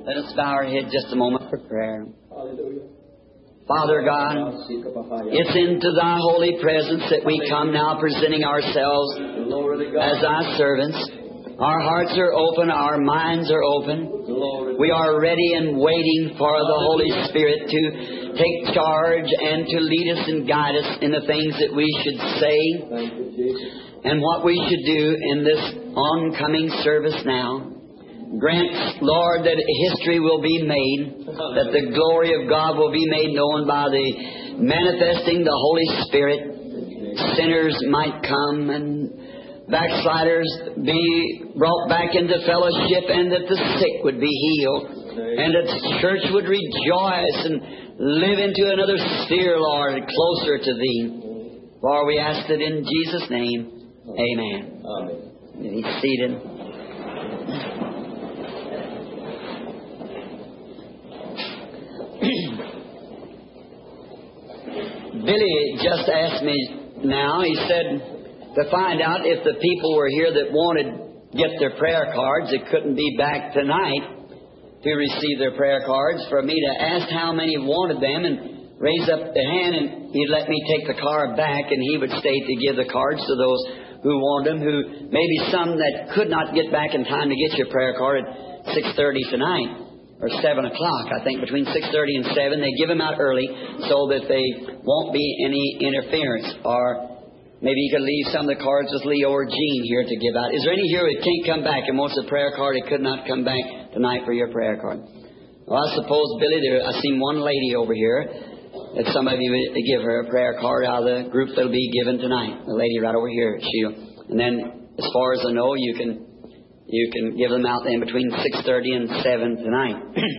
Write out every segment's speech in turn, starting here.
Let us bow our head just a moment for prayer. Hallelujah. Father God, it's into Thy holy presence that we come now, presenting ourselves as Thy servants. Our hearts are open, our minds are open. We are ready and waiting for the Holy Spirit to take charge and to lead us and guide us in the things that we should say and what we should do in this oncoming service now. Grant, Lord, that history will be made, that the glory of God will be made known by the manifesting the Holy Spirit. Sinners might come and backsliders be brought back into fellowship, and that the sick would be healed, and that the church would rejoice and live into another sphere, Lord, closer to Thee. For we ask it in Jesus' name. Amen. Amen. Be seated. Billy just asked me now, he said, to find out if the people were here that wanted to get their prayer cards, that couldn't be back tonight to receive their prayer cards, for me to ask how many wanted them and raise up the hand, and he'd let me take the card back, and he would stay to give the cards to those who wanted them, who maybe some that could not get back in time to get your prayer card at 6:30 tonight. Or 7 o'clock, I think, between 6:30 and 7. They give them out early so that they won't be any interference. Or maybe you could leave some of the cards with Leo or Jean here to give out. Is there any here who can't come back and wants a prayer card and could not come back tonight for your prayer card? Well, I suppose, Billy, I seen one lady over here that some of you would give her a prayer card out of the group that'll be given tonight. The lady right over here. And then, as far as I know, you can give them out then between 6:30 and 7 tonight.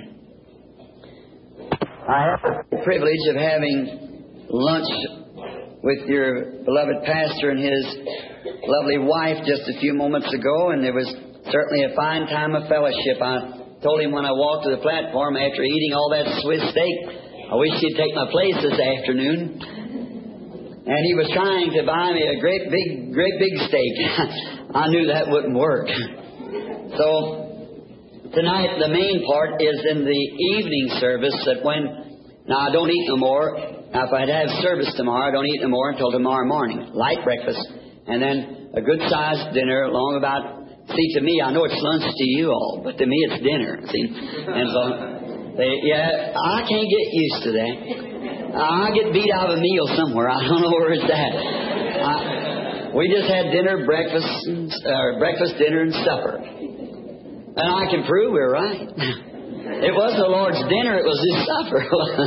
I have the privilege of having lunch with your beloved pastor and his lovely wife just a few moments ago, and there was certainly a fine time of fellowship. I told him when I walked to the platform after eating all that Swiss steak, I wish he'd take my place this afternoon. And he was trying to buy me a great big steak. I knew that wouldn't work. So, tonight the main part is in the evening service that now I don't eat no more. Now, if I'd have service tomorrow, I don't eat no more until tomorrow morning. Light breakfast. And then a good-sized dinner along about, see, to me, I know it's lunch to you all, but to me it's dinner, see. And so, I can't get used to that. I get beat out of a meal somewhere. I don't know where it's at. We just had dinner, breakfast, dinner, and supper. And I can prove we're right. It wasn't the Lord's dinner, it was His supper.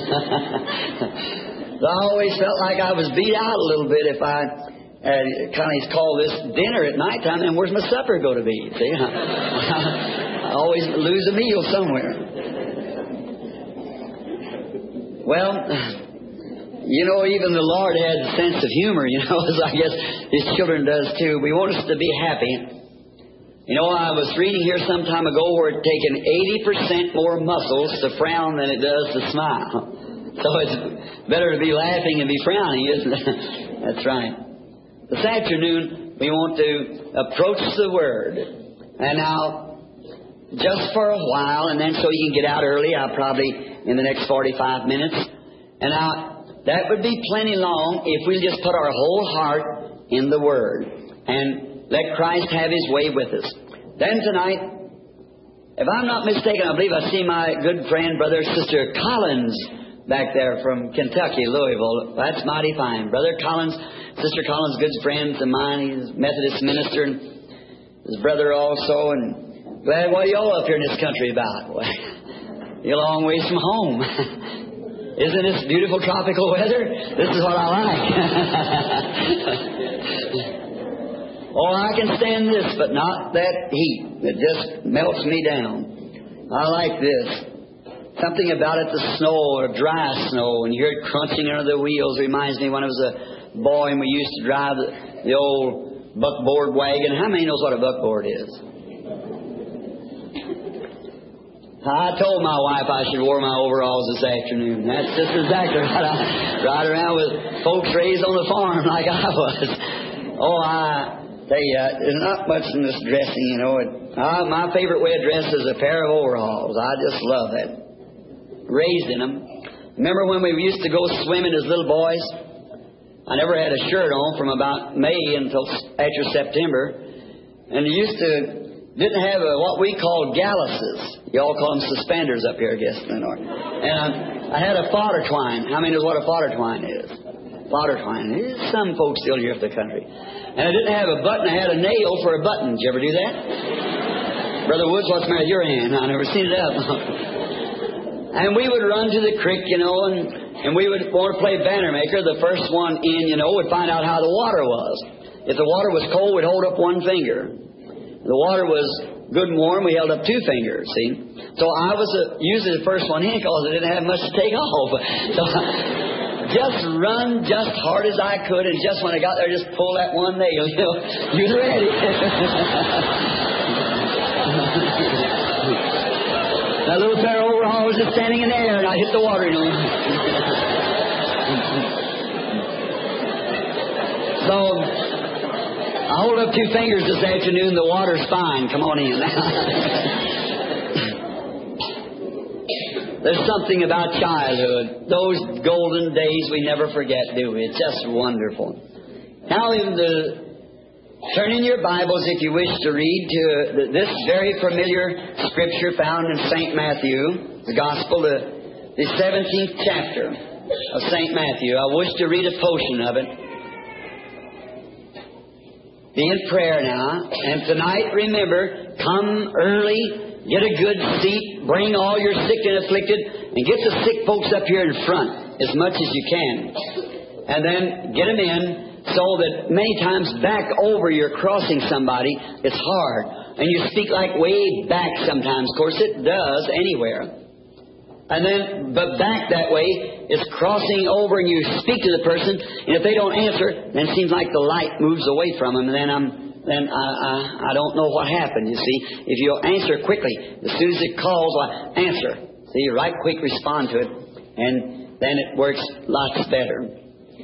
So I always felt like I was beat out a little bit if I kind of call this dinner at nighttime, and where's my supper going to be? See? I always lose a meal somewhere. Well, even the Lord has a sense of humor, as I guess His children does too. We want us to be happy. I was reading here some time ago where it's taken 80% more muscles to frown than it does to smile. So it's better to be laughing and be frowning, isn't it? That's right. This afternoon, we want to approach the Word. And now, just for a while, and then so you can get out early, I'll probably in the next 45 minutes. And now, that would be plenty long if we just put our whole heart in the Word. And let Christ have His way with us. Then tonight, if I'm not mistaken, I believe I see my good friend, Brother Sister Collins, back there from Kentucky, Louisville. That's mighty fine. Brother Collins, Sister Collins, good friends of mine. He's a Methodist minister, and his brother also. And glad what are y'all up here in this country about? Well, you're a long ways from home. Isn't this beautiful tropical weather? This is what I like. Oh, I can stand this, but not that heat. It just melts me down. I like this. Something about it, the snow or dry snow, and you hear it crunching under the wheels. Reminds me when I was a boy and we used to drive the old buckboard wagon. How many knows what a buckboard is? I told my wife I should wear my overalls this afternoon. That's just exactly right. I ride around with folks raised on the farm like I was. Oh, I tell you, there's not much in this dressing, My favorite way of dress is a pair of overalls. I just love that. Raised in them. Remember when we used to go swimming as little boys? I never had a shirt on from about May until after September. And didn't have what we call galluses. You all call them suspenders up here, I guess, in the north. And I had a fodder twine. How many knows what a fodder twine is? Fodder twine. Some folks still here in the country. And I didn't have a button. I had a nail for a button. Did you ever do that? Brother Woods, what's the matter with your hand? I never seen it up. And we would run to the creek, and we would want to play banner maker. The first one in, would find out how the water was. If the water was cold, we'd hold up one finger. The water was good and warm, we held up two fingers, see? So I was usually the first one in because I didn't have much to take off. So just run just hard as I could, and just when I got there, just pull that one nail, you're ready. That little pair of overalls was just standing in the air, and I hit the water, So I hold up two fingers this afternoon. The water's fine. Come on in. There's something about childhood. Those golden days we never forget, do we? It's just wonderful. Now, turn in your Bibles, if you wish to read, to this very familiar scripture found in St. Matthew, the Gospel, the 17th chapter of St. Matthew. I wish to read a portion of it. Be in prayer now. And tonight, remember, come early, get a good seat, bring all your sick and afflicted, and get the sick folks up here in front as much as you can. And then get them in so that many times back over you're crossing somebody, it's hard. And you speak like way back sometimes. Of course, it does anywhere. But back that way is crossing over, and you speak to the person, and if they don't answer, then it seems like the light moves away from them, and then I don't know what happened, you see. If you'll answer quickly, as soon as it calls, answer. See, you right quick respond to it, and then it works lots better.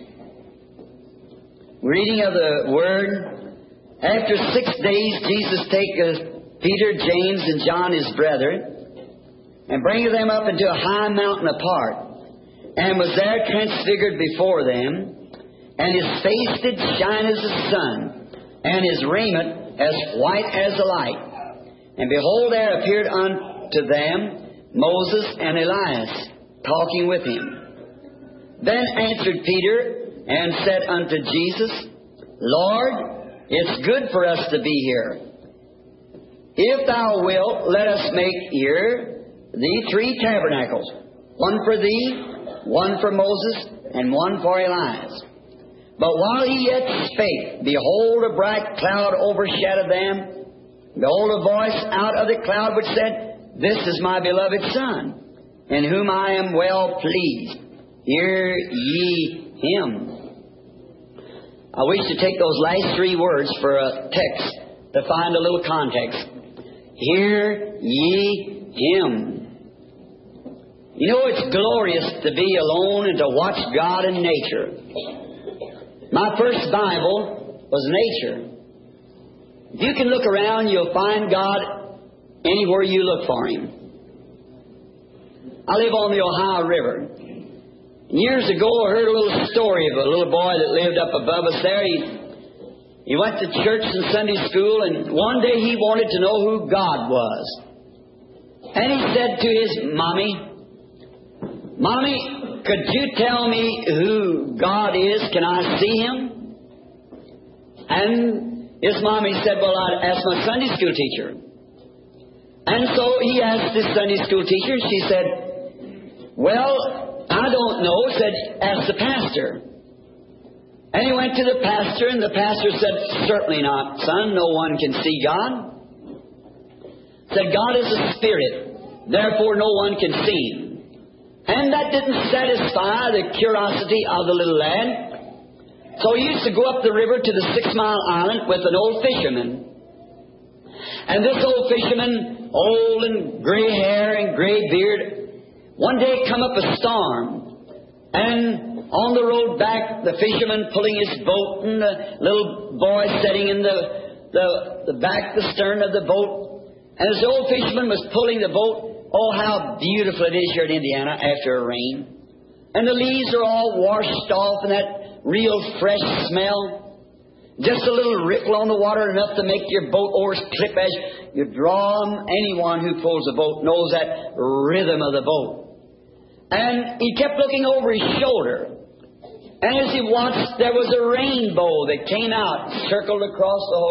Reading of the Word. After 6 days, Jesus taketh Peter, James, and John his brother, and bringeth them up into a high mountain apart, and was there transfigured before them, and his face did shine as the sun, and his raiment as white as the light. And behold, there appeared unto them Moses and Elias, talking with him. Then answered Peter and said unto Jesus, Lord, it's good for us to be here. If thou wilt, let us make here thee 3 tabernacles, one for thee, one for Moses, and one for Elias. But while he yet spake, behold, a bright cloud overshadowed them. Behold, a voice out of the cloud which said, This is my beloved Son, in whom I am well pleased. Hear ye him. I wish to take those last 3 words for a text to find a little context. Hear ye him. It's glorious to be alone and to watch God in nature. My first Bible was nature. If you can look around, you'll find God anywhere you look for Him. I live on the Ohio River. Years ago, I heard a little story of a little boy that lived up above us there. He went to church and Sunday school, and one day he wanted to know who God was. And he said to his mommy, Mommy, could you tell me who God is? Can I see Him? And his mommy said, well, I'd ask my Sunday school teacher. And so he asked his Sunday school teacher. She said, well, I don't know. Said, ask the pastor. And he went to the pastor, and the pastor said, certainly not, son. No one can see God. Said, God is a spirit. Therefore, no one can see Him. And that didn't satisfy the curiosity of the little lad. So he used to go up the river to the 6 Mile Island with an old fisherman. And this old fisherman, old and gray hair and gray beard, one day come up a storm. And on the road back, the fisherman pulling his boat, and the little boy sitting in the stern of the boat. And this old fisherman was pulling the boat. Oh, how beautiful it is here in Indiana after a rain. And the leaves are all washed off and that real fresh smell. Just a little ripple on the water enough to make your boat oars clip as you draw them. Anyone who pulls a boat knows that rhythm of the boat. And he kept looking over his shoulder. And as he watched, there was a rainbow that came out, circled across the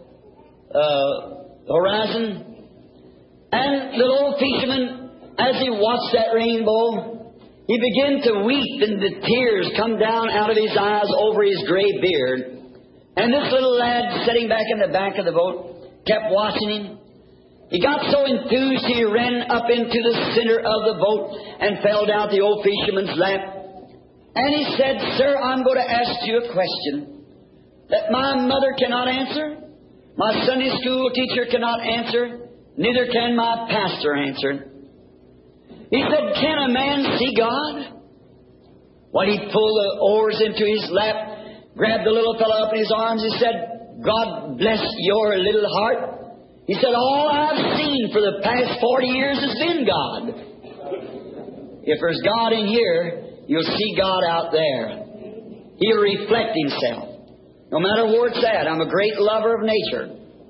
horizon. And the old fisherman, as he watched that rainbow, he began to weep, and the tears come down out of his eyes over his gray beard. And this little lad, sitting back in the back of the boat, kept watching him. He got so enthused, he ran up into the center of the boat and fell down the old fisherman's lap. And he said, "Sir, I'm going to ask you a question that my mother cannot answer, my Sunday school teacher cannot answer, neither can my pastor answer." He said, "Can a man see God?" Well, he pulled the oars into his lap, grabbed the little fellow up in his arms. He said, "God bless your little heart." He said, "All I've seen for the past 40 years has been God. If there's God in here, you'll see God out there. He'll reflect Himself. No matter where it's at, I'm a great lover of nature.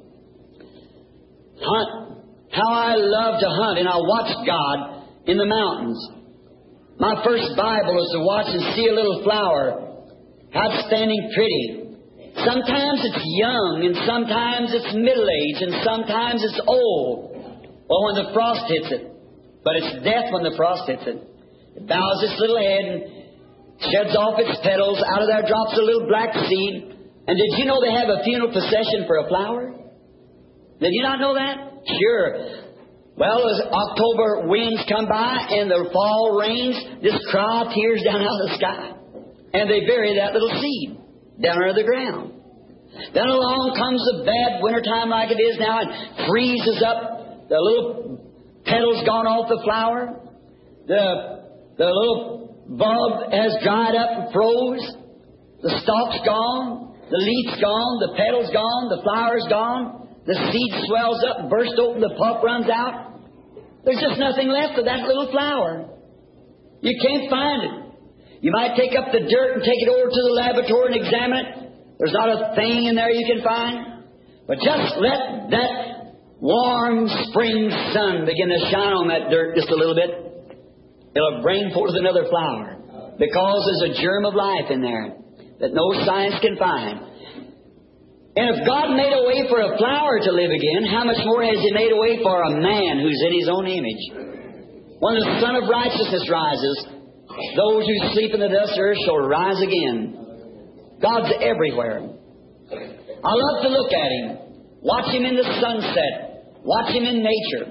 Hunt. How I love to hunt, and I watch God in the mountains. My first Bible is to watch and see a little flower, outstanding pretty. Sometimes it's young, and sometimes it's middle-aged, and sometimes it's old. Or when the frost hits it. But it's death when the frost hits it. It bows its little head and sheds off its petals. Out of there drops a little black seed. And did you know they have a funeral procession for a flower? Did you not know that? Sure. Well, as October winds come by and the fall rains, this crowd tears down out of the sky. And they bury that little seed down under the ground. Then along comes the bad wintertime like it is now and freezes up. The little petals gone off the flower. The little bulb has dried up and froze. The stalk's gone. The leaf's gone. The petal's gone. The flower's gone. The seed swells up, bursts open, the pulp runs out. There's just nothing left of that little flower. You can't find it. You might take up the dirt and take it over to the laboratory and examine it. There's not a thing in there you can find. But just let that warm spring sun begin to shine on that dirt just a little bit. It'll bring forth another flower. Because there's a germ of life in there that no science can find. And if God made a way for a flower to live again, how much more has He made a way for a man who's in His own image? When the Son of Righteousness rises, those who sleep in the dust of earth shall rise again. God's everywhere. I love to look at Him, watch Him in the sunset, watch Him in nature.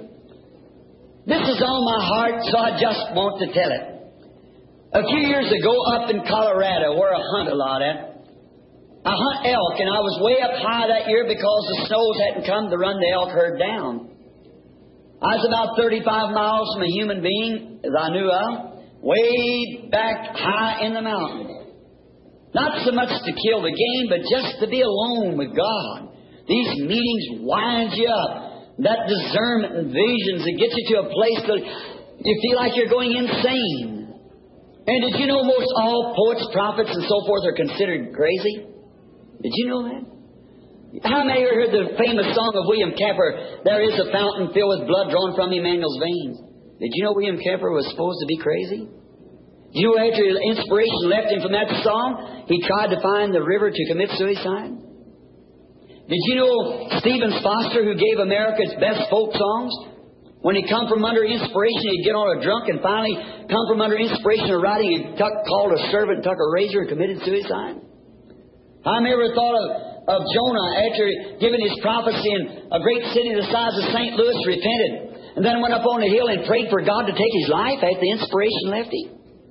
This is on my heart, so I just want to tell it. A few years ago, up in Colorado, where I hunt a lot at, I hunt elk, and I was way up high that year because the snows hadn't come to run the elk herd down. I was about 35 miles from a human being, as I knew of, way back high in the mountains. Not so much to kill the game, but just to be alone with God. These meetings wind you up. That discernment and visions that get you to a place that you feel like you're going insane. And did you know most all poets, prophets, and so forth are considered crazy? Did you know that? How many of you heard the famous song of William Kemper, "There is a fountain filled with blood drawn from Emmanuel's veins"? Did you know William Kemper was supposed to be crazy? Did you know after inspiration left him from that song, he tried to find the river to commit suicide? Did you know Stephen Foster, who gave America its best folk songs, when he come from under inspiration, he'd get on a drunk and finally come from under inspiration of writing, he called a servant and took a razor and committed suicide? I never thought of Jonah after giving his prophecy in a great city the size of St. Louis, repented, and then went up on a hill and prayed for God to take his life after the inspiration left him.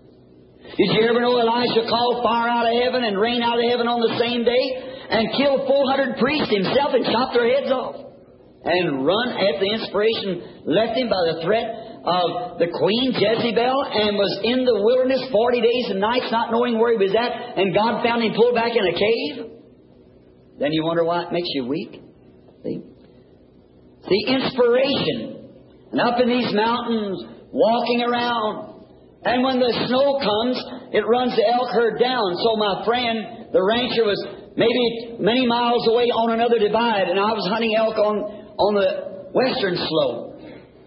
Did you ever know Elijah called fire out of heaven and rain out of heaven on the same day and killed 400 priests himself and chopped their heads off? And run after the inspiration left him by the threat of the queen Jezebel, and was in the wilderness 40 days and nights not knowing where he was at, and God found him pulled back in a cave? Then you wonder why it makes you weak. See? See, inspiration. And up in these mountains, walking around. And when the snow comes, it runs the elk herd down. So my friend, the rancher, was maybe many miles away on another divide, and I was hunting elk on the western slope.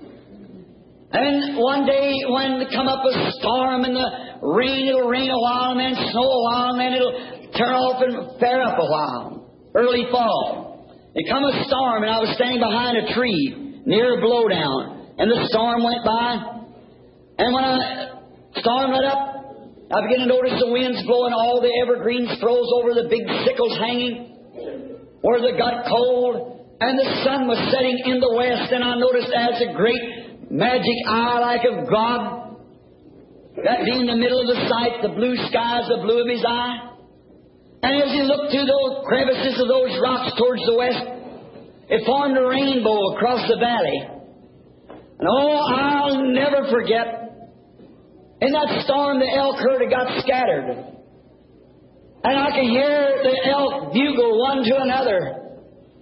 And one day when it come up a storm and the rain, it'll rain a while and then snow a while and then it'll turn off and fair up a while. Early fall. It come a storm and I was standing behind a tree near a blowdown, and the storm went by. And when the storm let up, I began to notice the winds blowing, all the evergreens froze over, the big sickles hanging where it got cold, and the sun was setting in the west, and I noticed as a great magic eye like of God, that being in the middle of the sight, the blue skies, the blue of His eye. And as He looked through those crevices of those rocks towards the west, it formed a rainbow across the valley. And oh, I'll never forget, in that storm, the elk herd had got scattered. And I could hear the elk bugle one to another.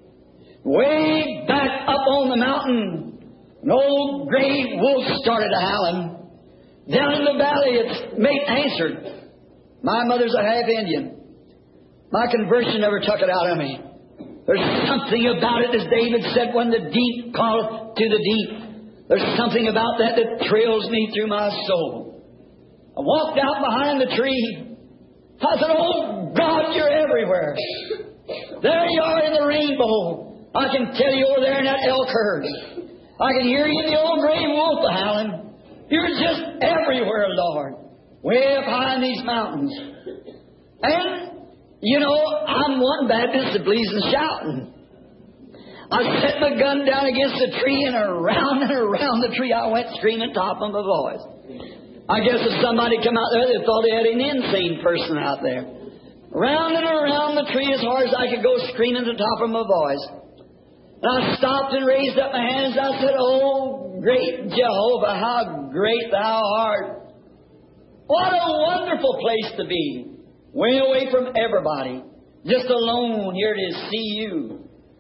Way back up on the mountain, an old gray wolf started howling. Down in the valley, its mate answered. My mother's a half Indian. My conversion never took it out of me. There's something about it, as David said, when the deep calleth to the deep. There's something about that that thrills me through my soul. I walked out behind the tree. I said, oh, God, You're everywhere. There You are in the rainbow. I can tell You over there in that elk herd. I can hear You in the old gray wolf howling. You're just everywhere, Lord. Way up high in these mountains. And, you know, I'm one Baptist that believes in shouting. I set my gun down against the tree, and around the tree I went screaming top of my voice. I guess if somebody come out there, they thought they had an insane person out there. Round and around the tree as hard as I could go, screaming at the top of my voice. And I stopped and raised up my hands. I said, oh, great Jehovah, how great Thou art. What a wonderful place to be. Way away from everybody. Just alone here to see You.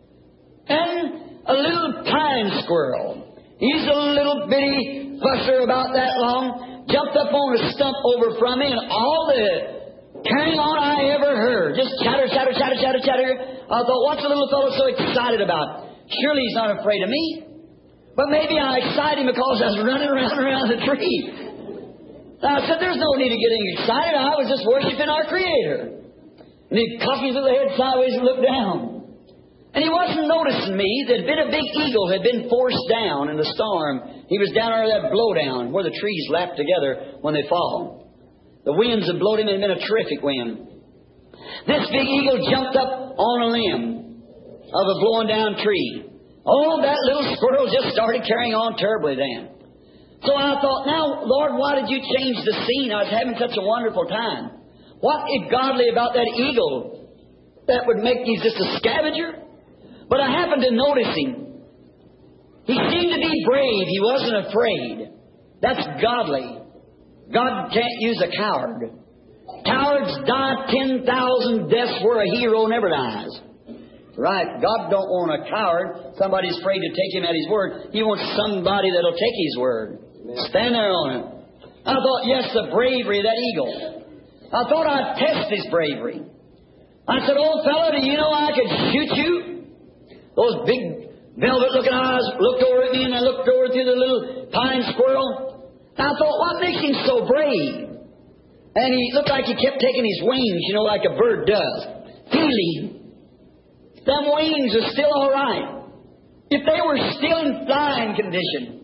And a little pine squirrel. He's a little bitty fusser about that long. Jumped up on a stump over from me, and all the carrying on I ever heard. Just chatter, chatter, chatter, chatter, chatter. I thought, what's the little fellow so excited about? Surely he's not afraid of me. But maybe I excited him because I was running around the tree. And I said, there's no need of getting excited. I was just worshiping our Creator. And he cocked his little head sideways and looked down. And he wasn't noticing me. There'd been a big eagle had been forced down in the storm. He was down under that blowdown where the trees lap together when they fall. The winds had blown him, and it had been a terrific wind. This big eagle jumped up on a limb of a blowing down tree. Oh, that little squirrel just started carrying on terribly then. So I thought, now, Lord, why did You change the scene? I was having such a wonderful time. What is godly about that eagle that would make you just a scavenger? But I happened to notice him. He seemed to be brave. He wasn't afraid. That's godly. God can't use a coward. Cowards die 10,000 deaths where a hero never dies. Right. God don't want a coward. Somebody's afraid to take Him at His word. He wants somebody that'll take His word. Stand there on it. I thought, yes, the bravery of that eagle. I thought I'd test his bravery. I said, old fellow, do you know I could shoot you? Those big velvet-looking eyes looked over at me, and I looked over through the little pine squirrel. And I thought, what makes him so brave? And he looked like he kept taking his wings, you know, like a bird does. Feeling. Them wings are still all right. If they were still in flying condition.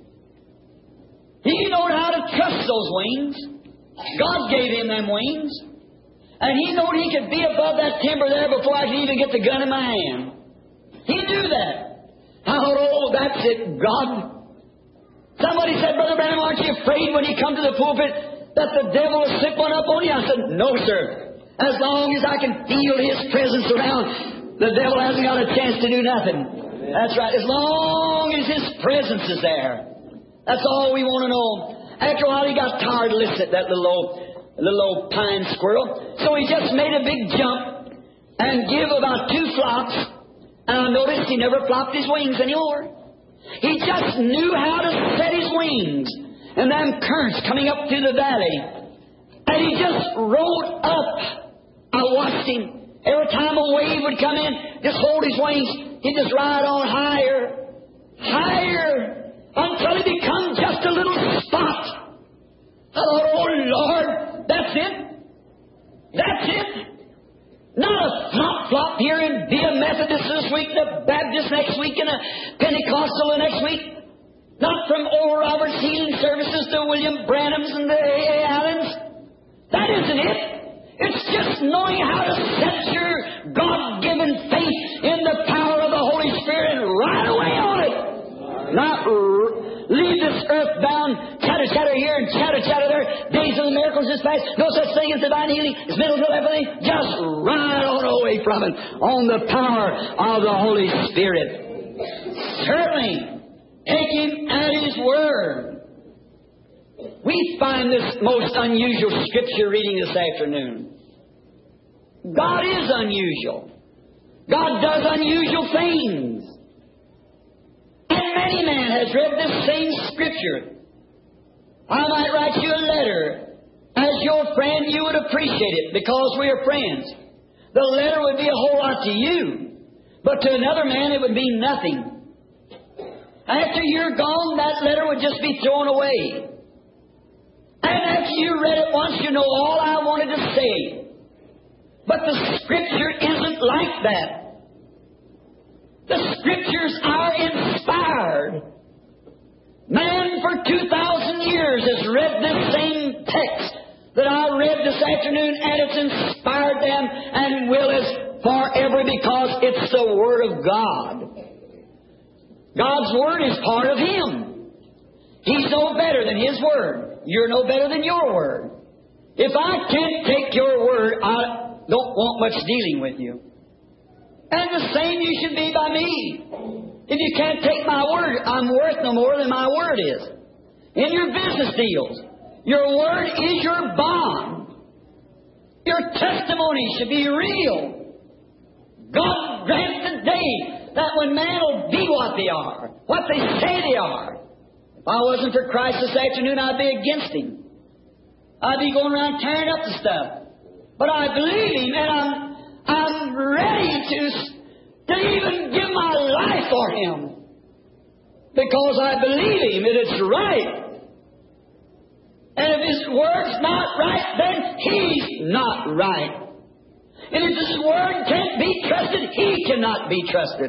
He knew how to trust those wings. God gave him them wings. And he knew he could be above that timber there before I could even get the gun in my hand. He knew that. I thought, oh, that's it, God. Somebody said, Brother Branham, aren't you afraid when you come to the pulpit that the devil will slip one up on you? I said, no, sir. As long as I can feel His presence around, the devil hasn't got a chance to do nothing. That's right. As long as His presence is there. That's all we want to know. After a while, he got tired of listening to that little old pine squirrel. So he just made a big jump and give about 2 flops. And I noticed he never flopped his wings anymore. He just knew how to set His wings. And them currents coming up through the valley. And He just rode up. I watched Him. Every time a wave would come in, just hold His wings. He'd just ride on higher, higher, until He become just a little spot. I thought, oh Lord, that's it. That's it. Not a flop-flop here and be a Methodist this week, and a Baptist next week, and a Pentecostal the next week. Not from Oral Roberts healing services to William Branham's and the A.A. Allens. That isn't it. It's just knowing how to set your God-given faith in the power of the Holy Spirit and ride away on it. Not leave this earth bound, chatter here and chatter there. Days of the miracles is past. No such thing as divine healing. It's mental telepathy. Just ride on away from it on the power of the Holy Spirit. Certainly, take Him at His word. We find this most unusual scripture reading this afternoon. God is unusual. God does unusual things. And many men has read this same scripture. I might write you a letter. As your friend, you would appreciate it because we are friends. The letter would be a whole lot to you, but to another man it would mean nothing. After you're gone, that letter would just be thrown away. And after you read it once, you know all I wanted to say. But the Scripture isn't like that. The Scriptures are inspired. Man for 2,000 years has read this same text that I read this afternoon, and it's inspired them and will is forever because it's the Word of God. God's Word is part of Him. He's no better than His Word. You're no better than your Word. If I can't take your Word, I don't want much dealing with you. And the same you should be by me. If you can't take my Word, I'm worth no more than my Word is. In your business deals, your Word is your bond. Your testimony should be real. God grant today that when man will be what they are, what they say they are. If I wasn't for Christ this afternoon, I'd be against Him. I'd be going around tearing up the stuff. But I believe Him, and I'm ready to even give my life for Him. Because I believe Him, and it's right. And if His Word's not right, then He's not right. And if His Word can't be trusted, He cannot be trusted.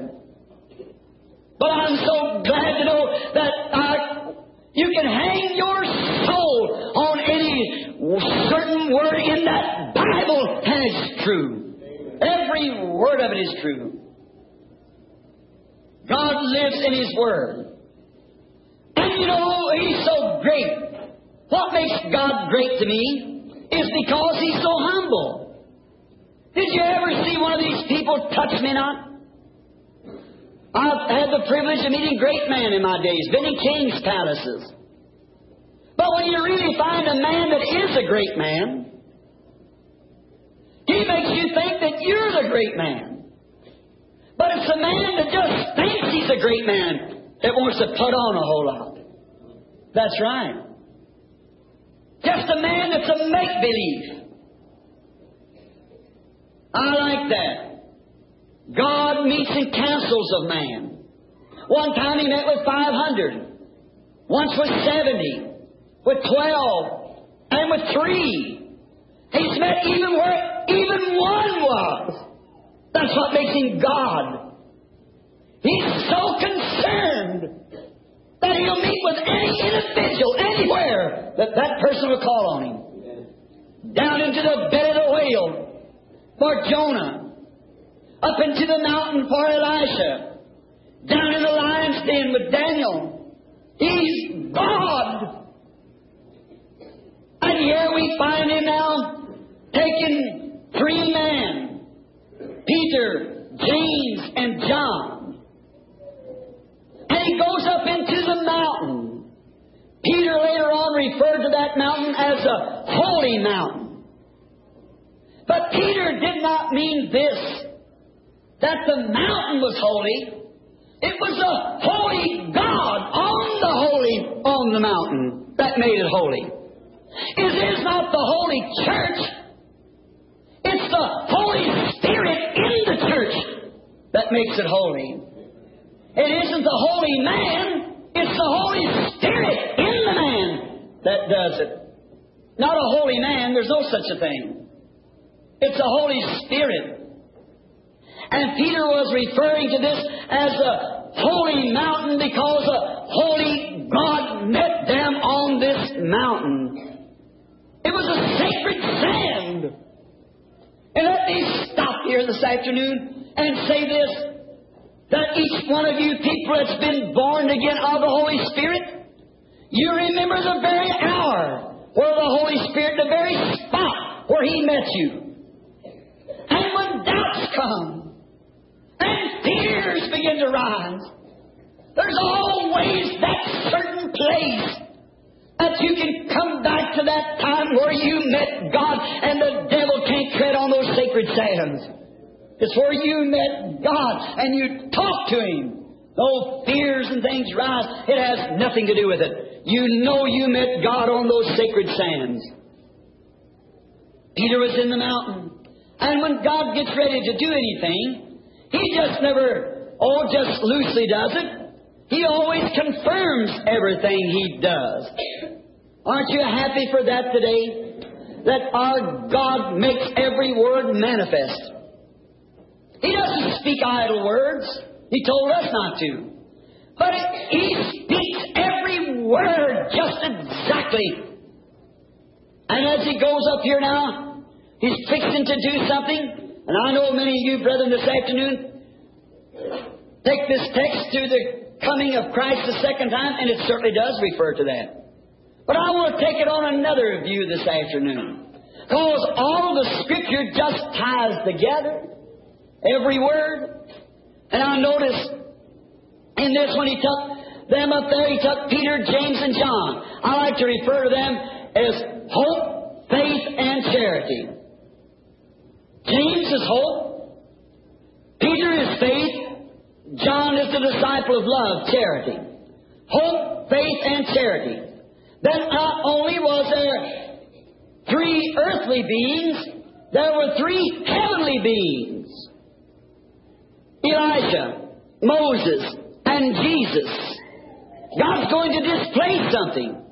But I'm so glad to know that you can hang your soul on any certain word in that Bible, and it's true. Every word of it is true. God lives in His Word. And you know, He's so great. What makes God great to me is because He's so humble. Did you ever see one of these people touch me not? I've had the privilege of meeting great men in my days, been in king's palaces. But when you really find a man that is a great man, he makes you think that you're the great man. But it's a man that just thinks he's a great man that wants to put on a whole lot. That's right. Just a man that's a make-believe. I like that. God meets in councils of man. One time He met with 500. Once with 70. With 12. And with 3. He's met even where even one was. That's what makes Him God. He's so concerned that He'll meet with any individual anywhere that person will call on Him. Down into the bed of the whale for Jonah. Up into the mountain for Elisha. Down in the lion's den with Daniel. He's God. And here we find Him now taking 3 men. Peter, James, and John. And He goes up into the mountain. Peter later on referred to that mountain as a holy mountain. But Peter did not mean this, that the mountain was holy. It was the holy God on the mountain that made it holy. It is not the holy church. It's the Holy Spirit in the church that makes it holy. It isn't the holy man. It's the Holy Spirit in the man that does it. Not a holy man. There's no such a thing. It's the Holy Spirit. And Peter was referring to this as a holy mountain because a holy God met them on this mountain. It was a sacred sand. And let me stop here this afternoon and say this, that each one of you people that's been born again of the Holy Spirit, you remember the very hour where the Holy Spirit, the very spot where He met you. And when doubts come and fears begin to rise, there's always that certain place that you can come back to that time where you met God and the devil can't tread on those sacred sands. It's where you met God and you talk to Him. Though fears and things rise, it has nothing to do with it. You know you met God on those sacred sands. Peter was in the mountain. And when God gets ready to do anything, He just never, just loosely does it. He always confirms everything He does. Aren't you happy for that today? That our God makes every word manifest. He doesn't speak idle words. He told us not to. But He speaks every word just exactly. And as He goes up here now, He's fixing to do something. And I know many of you brethren this afternoon take this text to the coming of Christ the second time, and it certainly does refer to that. But I want to take it on another view this afternoon. Because all the Scripture just ties together. Every word. And I notice in this when He took them up there, He took Peter, James, and John. I like to refer to them as hope, faith, and charity. James is hope. Peter is faith. John is the disciple of love, charity. Hope, faith, and charity. Then not only was there 3 earthly beings, there were 3 heavenly beings. Elijah, Moses, and Jesus. God's going to display something.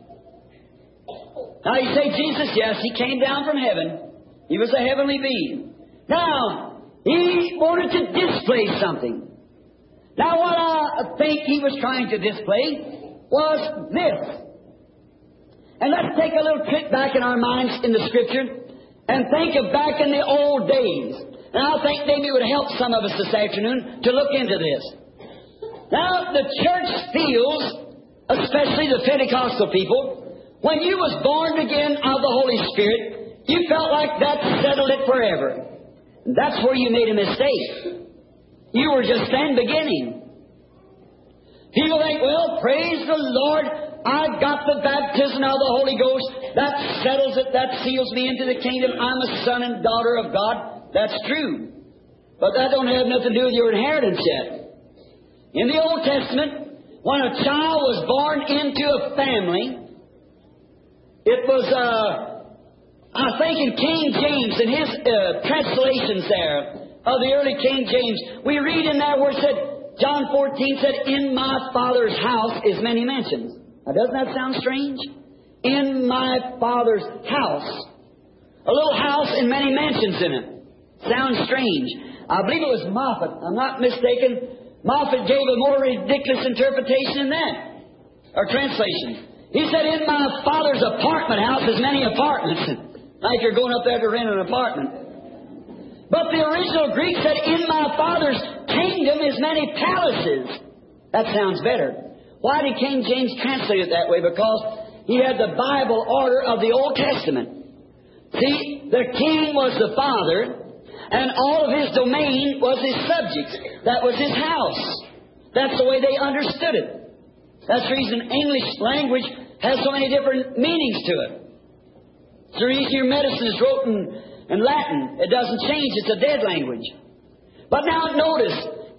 Now you say, Jesus, yes, He came down from heaven. He was a heavenly being. Now, He wanted to display something. Now what I think He was trying to display was this. And let's take a little trip back in our minds in the Scripture and think of back in the old days. And I think maybe it would help some of us this afternoon to look into this. Now, the church feels, especially the Pentecostal people, when you was born again of the Holy Spirit, you felt like that settled it forever. That's where you made a mistake. You were just then beginning. People think, well, praise the Lord, I've got the baptism of the Holy Ghost. That settles it. That seals me into the kingdom. I'm a son and daughter of God. That's true. But that don't have nothing to do with your inheritance yet. In the Old Testament, when a child was born into a family, it was, I think in King James, in his translations there of the early King James, we read in there where it said, John 14 said, in my Father's house is many mansions. Now doesn't that sound strange? In my Father's house. A little house and many mansions in it. Sounds strange. I believe it was Moffat. I'm not mistaken. Moffat gave a more ridiculous interpretation than that. Or translation. He said, in my Father's apartment house is many apartments. Like you're going up there to rent an apartment. But the original Greek said, in my Father's kingdom is many palaces. That sounds better. Why did King James translate it that way? Because he had the Bible order of the Old Testament. See, the king was the father, and all of his domain was his subjects. That was his house. That's the way they understood it. That's the reason English language has so many different meanings to it. It's the reason your medicine is wrote in Latin. It doesn't change. It's a dead language. But now notice,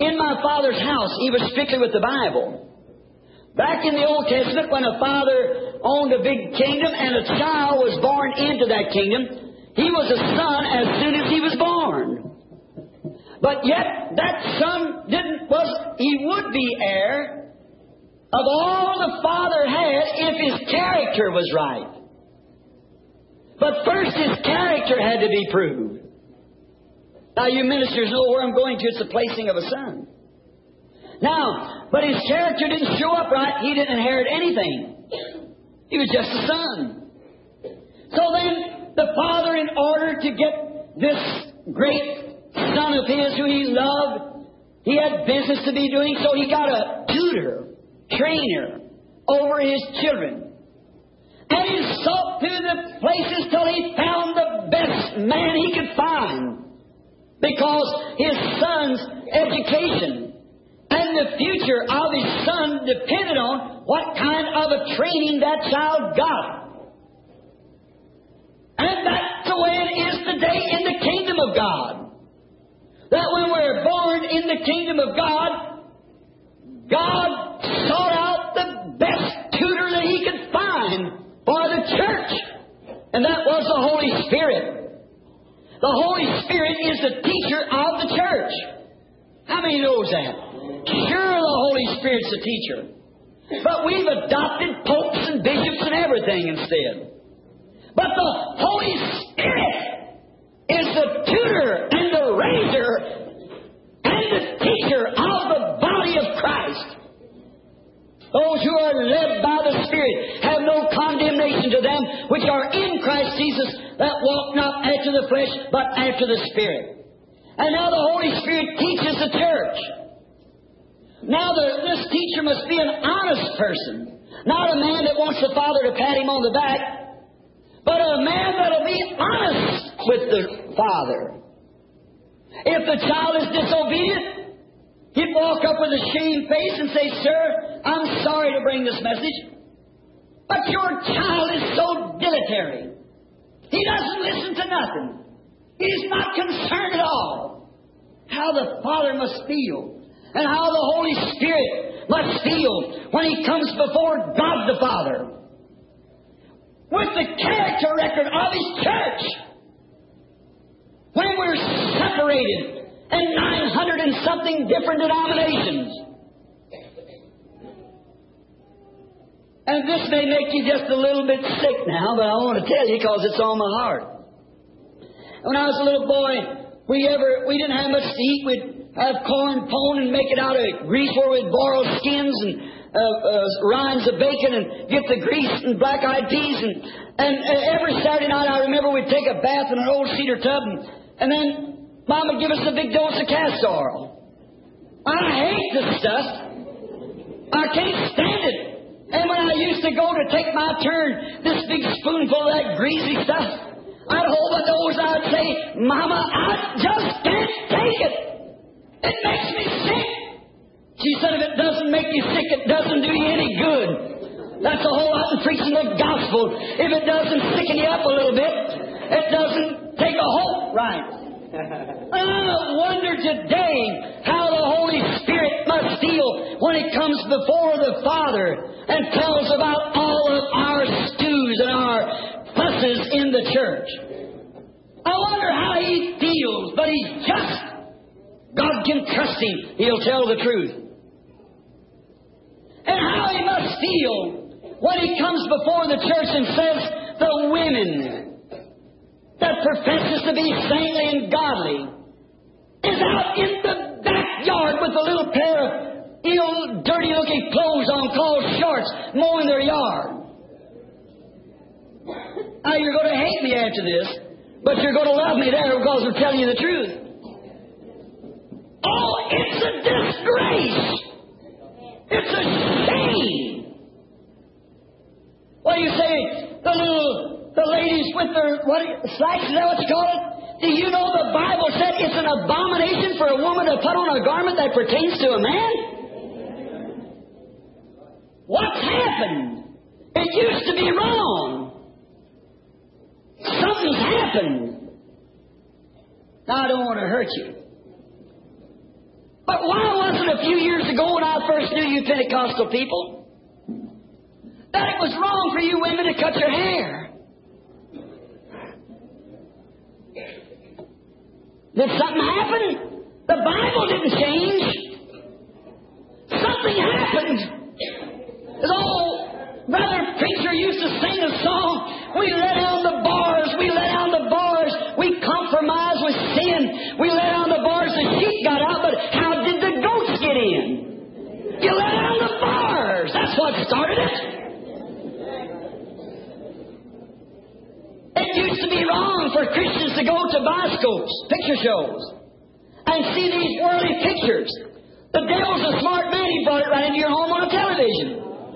in my Father's house. He was strictly with the Bible. Back in the Old Testament, when a father owned a big kingdom and a child was born into that kingdom, he was a son as soon as he was born. But yet, that son he would be heir of all the father had if his character was right. But first his character had to be proved. Now you ministers know where I'm going to. It's the placing of a son. Now, but his character didn't show up right. He didn't inherit anything. He was just a son. So then, the father, in order to get this great son of his who he loved, he had business to be doing, so he got a tutor, trainer, over his children. And he sought through the places till he found the best man he could find. Because his son's education and the future of his son depended on what kind of a training that child got. And that's the way it is today in the kingdom of God. That when we're born in the kingdom of God, God sought out the best tutor that He could find for the church. And that was the Holy Spirit. The Holy Spirit is the teacher of the church. How many knows that? Sure, the Holy Spirit's the teacher. But we've adopted popes and bishops and everything instead. But the Holy Spirit is the tutor and the raiser and the teacher of the body of Christ. Those who are led by the Spirit have no condemnation to them which are in Christ Jesus, that walk not after the flesh, but after the Spirit. And now the Holy Spirit teaches the church. Now this teacher must be an honest person, not a man that wants the Father to pat him on the back, but a man that will be honest with the Father. If the child is disobedient, he'd walk up with a shamed face and say, "Sir, I'm sorry to bring this message, but your child is so dilatory. He doesn't listen to nothing. He's not concerned at all." How the Father must feel, and how the Holy Spirit must feel when He comes before God the Father with the character record of His church. When we're separated in 900 and something different denominations. And this may make you just a little bit sick now, but I want to tell you because it's on my heart. When I was a little boy, we didn't have much to eat. We'd have corn pone and make it out of grease where we'd boil skins and rinds of bacon and get the grease and black-eyed peas. And every Saturday night I remember we'd take a bath in an old cedar tub and then Mom would give us a big dose of castor oil. I hate this stuff. I can't stand it. And when I used to go to take my turn, this big spoonful of that greasy stuff, I'd hold my nose and I'd say, "Mama, I just can't take it. It makes me sick." She said, "If it doesn't make you sick, it doesn't do you any good. That's a whole lot in preaching the gospel. If it doesn't sicken you up a little bit, it doesn't take a hold right." I wonder today how the Holy Spirit must feel when He comes before the Father and tells about all of our stews and our fusses in the church. I wonder how He feels, but He's just. God can trust Him. He'll tell the truth. And how He must feel when He comes before the church and says, "The women that professes to be saintly and godly is out in the backyard with a little pair of ill, dirty-looking clothes on called shorts, mowing their yard." Now, you're going to hate me after this, but you're going to love me there because I'm telling you the truth. Oh, it's a disgrace. It's a shame. What do you say? The ladies with their slacks, is that what you call it? Do you know the Bible said it's an abomination for a woman to put on a garment that pertains to a man? What's happened? It used to be wrong. Something's happened. Now, I don't want to hurt you. But why was it a few years ago when I first knew you Pentecostal people that it was wrong for you women to cut your hair? Did something happen? The Bible didn't change. Something happened. This old brother preacher used to sing a song. We let down the bars. We let down the bars. We compromised with sin. We let down the bars. The sheep got out, but how did the goats get in? You let down the bars. That's what started it. It used to be wrong for Christians to go to bioscopes, picture shows, and see these worldly pictures. The devil's a smart man. He brought it right into your home on a television.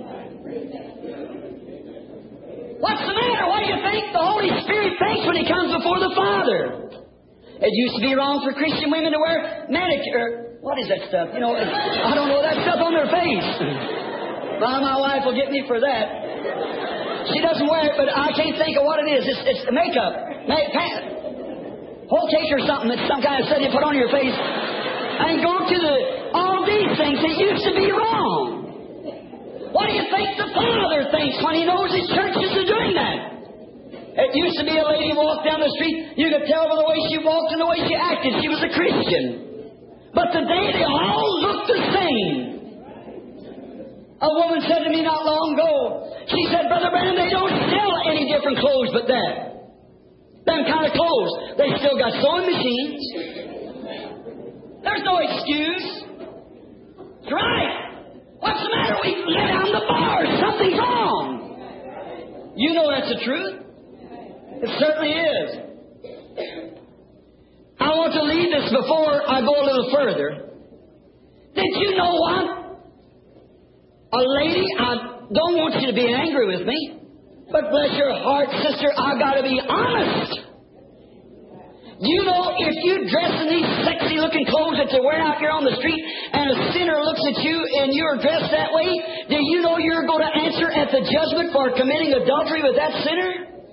What's the matter? What do you think the Holy Spirit thinks when He comes before the Father? It used to be wrong for Christian women to wear manicure. What is that stuff? You know, I don't know, that stuff on their face. Well, my wife will get me for that. She doesn't wear it, but I can't think of what it is. It's makeup. Whole cake or something. It's some kind of stuff you put on your face. And go to all these things that used to be wrong. What do you think the Father thinks when He knows His churches are doing that? It used to be a lady walked down the street. You could tell by the way she walked and the way she acted. She was a Christian. But today they all look the same. A woman said to me not long ago, she said, Brother Branham, they don't sell any different clothes but that. Them kind of clothes. They still got sewing machines. There's no excuse. That's right. What's the matter? We let down the bars. Something's wrong. You know that's the truth. It certainly is. I want to leave this before I go a little further. Did you know what? A lady, I don't want you to be angry with me, but bless your heart, sister, I got to be honest. You know, if you dress in these sexy-looking clothes that they wear out here on the street, and a sinner looks at you and you're dressed that way, do you know you're going to answer at the judgment for committing adultery with that sinner?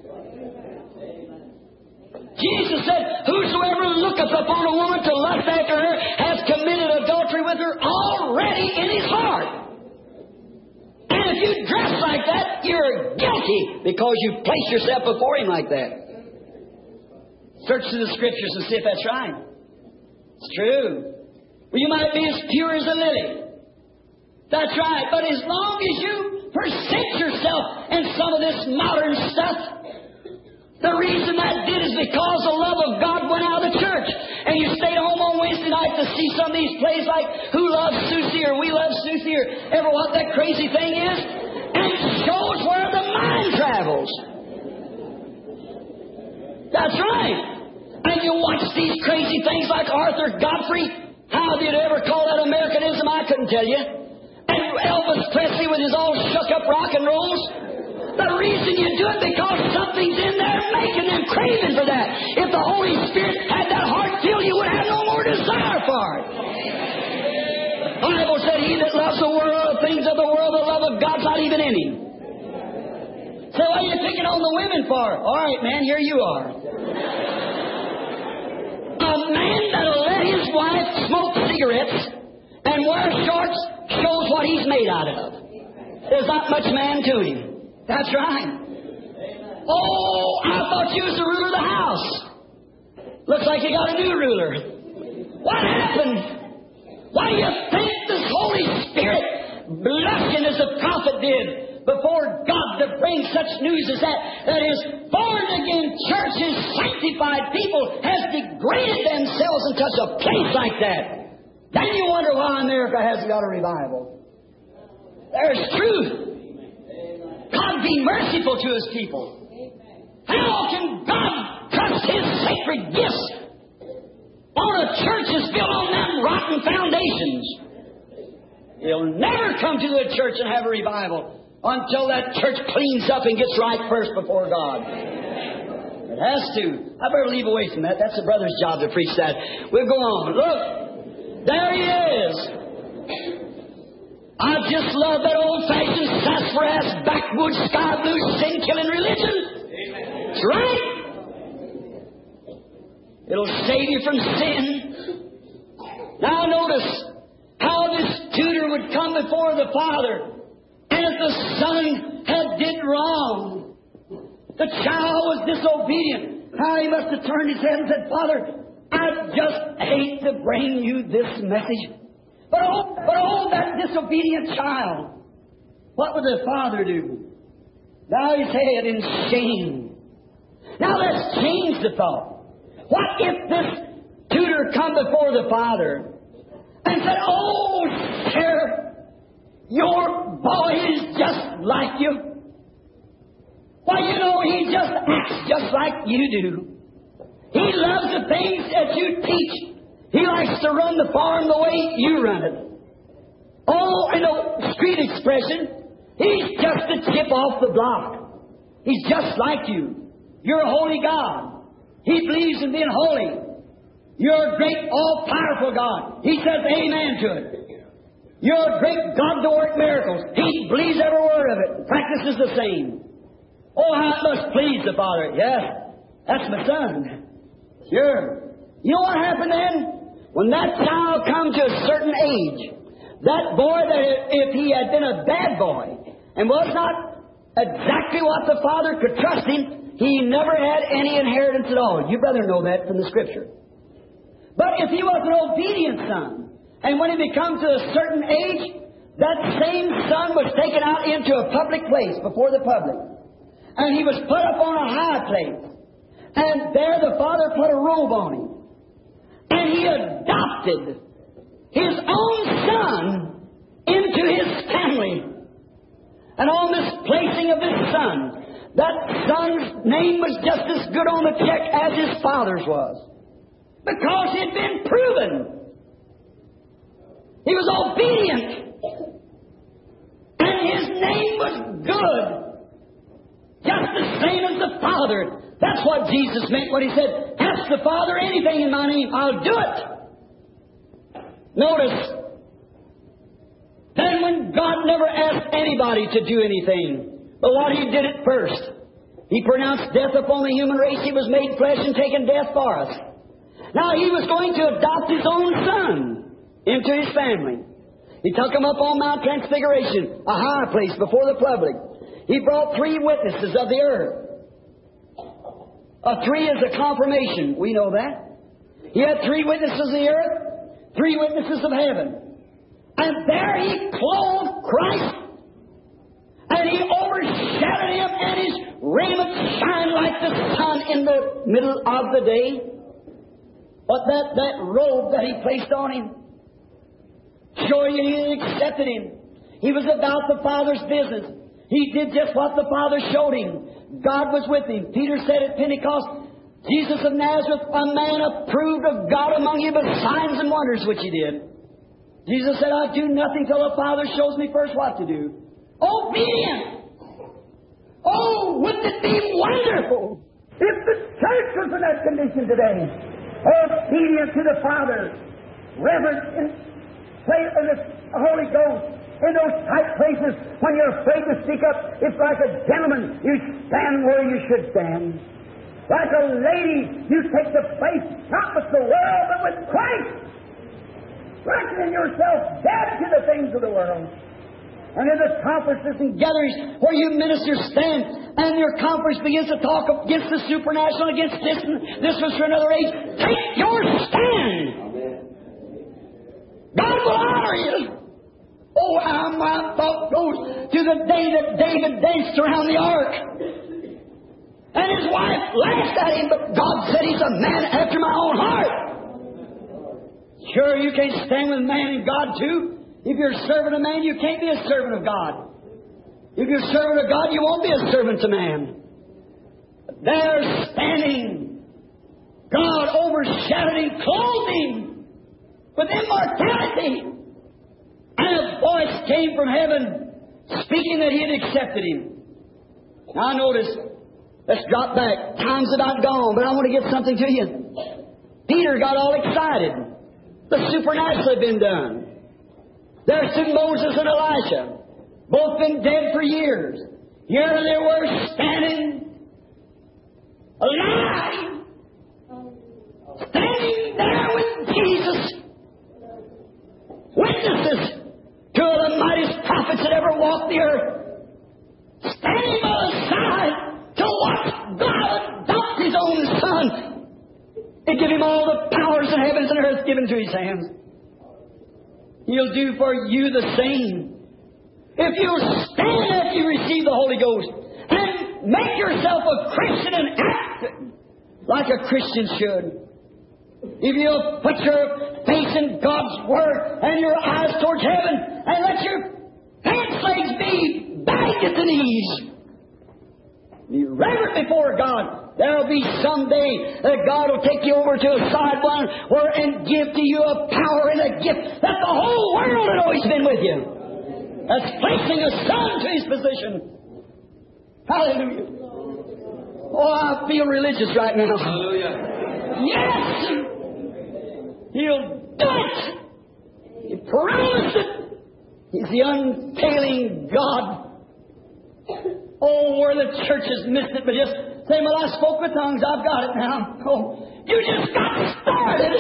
Jesus said, whosoever looketh upon a woman to lust after her has committed adultery with her already in his heart. And if you dress like that, you're guilty because you place yourself before Him like that. Search through the Scriptures and see if that's right. It's true. Well, you might be as pure as a lily. That's right. But as long as you present yourself in some of this modern stuff, the reason that did is because the love of God went out of the church. And you stayed home on Wednesday night to see some of these plays like Who Loves Susie or We Love Susie or ever what that crazy thing is. And it shows where the mind travels. That's right. And you watch these crazy things like Arthur Godfrey. How did you ever call that Americanism? I couldn't tell you. And Elvis Presley with his all shook up rock and rolls. The reason you do it because something's in there making them craving for that. If the Holy Spirit had that heart filled, you would have no more desire for it. The Bible said, He that loves the world, the things of the world, the love of God's not even in him. So what are you picking on the women for? All right, man, here you are. A man that'll let his wife smoke cigarettes and wear shorts shows what he's made out of. There's not much man to him. That's right. Oh, I thought you was the ruler of the house. Looks like you got a new ruler. What happened? Why do you think this Holy Spirit blushing as the prophet did before God to bring such news as that His born-again church, His sanctified people has degraded themselves in such a place like that? Then you wonder why America hasn't got a revival. There's truth. God be merciful to His people. How can God trust His sacred gifts on a church that's built on them rotten foundations? He'll never come to the church and have a revival until that church cleans up and gets right first before God. It has to. I better leave away from that. That's the brother's job to preach that. We'll go on. Look, there he is. I just love that old-fashioned sassafras, backwoods, sky blue, sin-killing religion. That's right. It'll save you from sin. Now notice, had come before the Father, and if the Son had did wrong, the child was disobedient. How he must have turned his head and said, Father, I just hate to bring you this message. But oh, that disobedient child, what would the Father do? Bow his head in shame. Now let's change the thought. What if this tutor come before the Father and said, oh, Sheriff, your boy is just like you. Why, you know, he just acts just like you do. He loves the things that you teach. He likes to run the farm the way you run it. Oh, in a street expression, he's just a chip off the block. He's just like you. You're a holy God. He believes in being holy. You're a great, all-powerful God. He says amen to it. You're a great God to work miracles. He believes every word of it. Practices the same. Oh, how it must please the Father. Yes, that's my son. Sure. You know what happened then? When that child comes to a certain age, that boy, that if he had been a bad boy and was not exactly what the Father could trust him, he never had any inheritance at all. You better know that from the Scripture. But if he was an obedient son, and when he becomes to a certain age, that same son was taken out into a public place before the public. And he was put up on a high place. And there the Father put a robe on him. And he adopted his own son into his family. And on this placing of this son, that son's name was just as good on the check as his father's was. Because it had been proven. He was obedient. And his name was good. Just the same as the Father. That's what Jesus meant when He said, ask the Father anything in my name, I'll do it. Notice, then when God never asked anybody to do anything, but what He did it first. He pronounced death upon the human race. He was made flesh and taken death for us. Now He was going to adopt His own Son into His family. He took Him up on Mount Transfiguration, a high place before the public. He brought 3 witnesses of the earth. A 3 is a confirmation. We know that. He had 3 witnesses of the earth, 3 witnesses of heaven. And there He clothed Christ. And He overshadowed Him, and His raiment shined like the sun in the middle of the day. But that robe that He placed on Him, showing He accepted Him. He was about the Father's business. He did just what the Father showed Him. God was with Him. Peter said at Pentecost, Jesus of Nazareth, a man approved of God among you by signs and wonders which He did. Jesus said, I do nothing till the Father shows me first what to do. Obedient! Oh, wouldn't it be wonderful if the church was in that condition today? Obedient to the Father, reverent in the Holy Ghost. In those tight places, when you're afraid to speak up, it's like a gentleman. You stand where you should stand. Like a lady, you take the place, not with the world, but with Christ. Reckoning yourself dead to the things of the world. And in the conferences and gatherings where you ministers stand, and your conference begins to talk against the supernatural, against this, and this was for another age, take your stand. God will honor you. Oh, how my thought goes to the day that David danced around the ark. And his wife laughed at him, but God said he's a man after my own heart. Sure, you can't stand with man and God too. If you're a servant of man, you can't be a servant of God. If you're a servant of God, you won't be a servant to man. But there standing, God overshadowed him, clothed him with immortality. And a voice came from heaven speaking that He had accepted him. Now notice, let's drop back. Time's about gone, but I want to get something to you. Peter got all excited. The supernatural had been done. There stood Moses and Elisha, both been dead for years. Here they were standing alive, standing there with Jesus. Witnesses to a to give Him all the powers in heavens and earth given to His hands. He'll do for you the same. If you'll stand after you receive the Holy Ghost and make yourself a Christian and act like a Christian should. If you'll put your face in God's Word and your eyes towards heaven and let your pants legs be back at the knees. Be reverent before God. There'll be someday that God will take you over to a side one and give to you a power and a gift that the whole world had always been with you. That's placing a son to His position. Hallelujah. Oh, I feel religious right now. Hallelujah. Yes! He'll do it! He promised it! He's the unfailing God. Oh, where the church has missed it, but just say, well, I spoke with tongues, I've got it now. Oh, you just got started.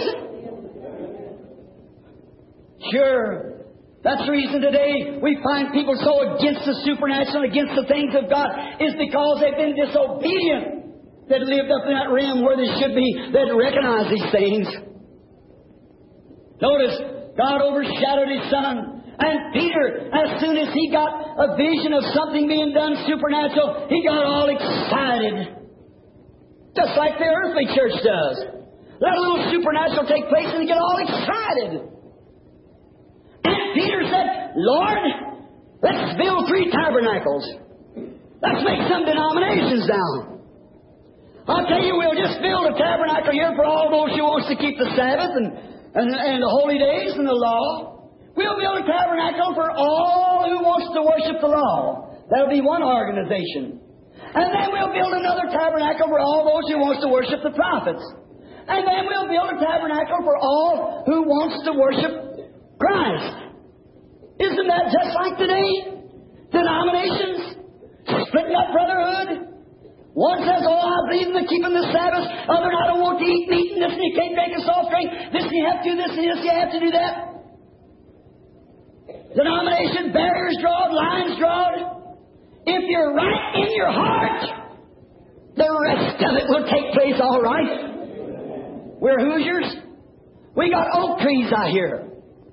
Sure. That's the reason today we find people so against the supernatural, against the things of God, is because they've been disobedient. That lived up in that realm where they should be, that recognize these things. Notice, God overshadowed His Son. And Peter, as soon as he got a vision of something being done supernatural, he got all excited. Just like the earthly church does. Let a little supernatural take place and they get all excited. And Peter said, Lord, let's build 3 tabernacles. Let's make some denominations now. I'll tell you, we'll just build a tabernacle here for all those who wants to keep the Sabbath and the holy days and the law. We'll build a tabernacle for all who wants to worship the law. That'll be one organization. And then we'll build another tabernacle for all those who wants to worship the prophets. And then we'll build a tabernacle for all who wants to worship Christ. Isn't that just like today? Denominations splitting up brotherhood. One says, oh, I believe in the keeping the Sabbath. Other, I don't want to eat meat and this, and you can't drink a soft drink. This, you have to do this, and this, you have to do that. Denomination, barriers drawn, lines drawn. If you're right in your heart, the rest of it will take place all right. We're Hoosiers. We got oak trees out here.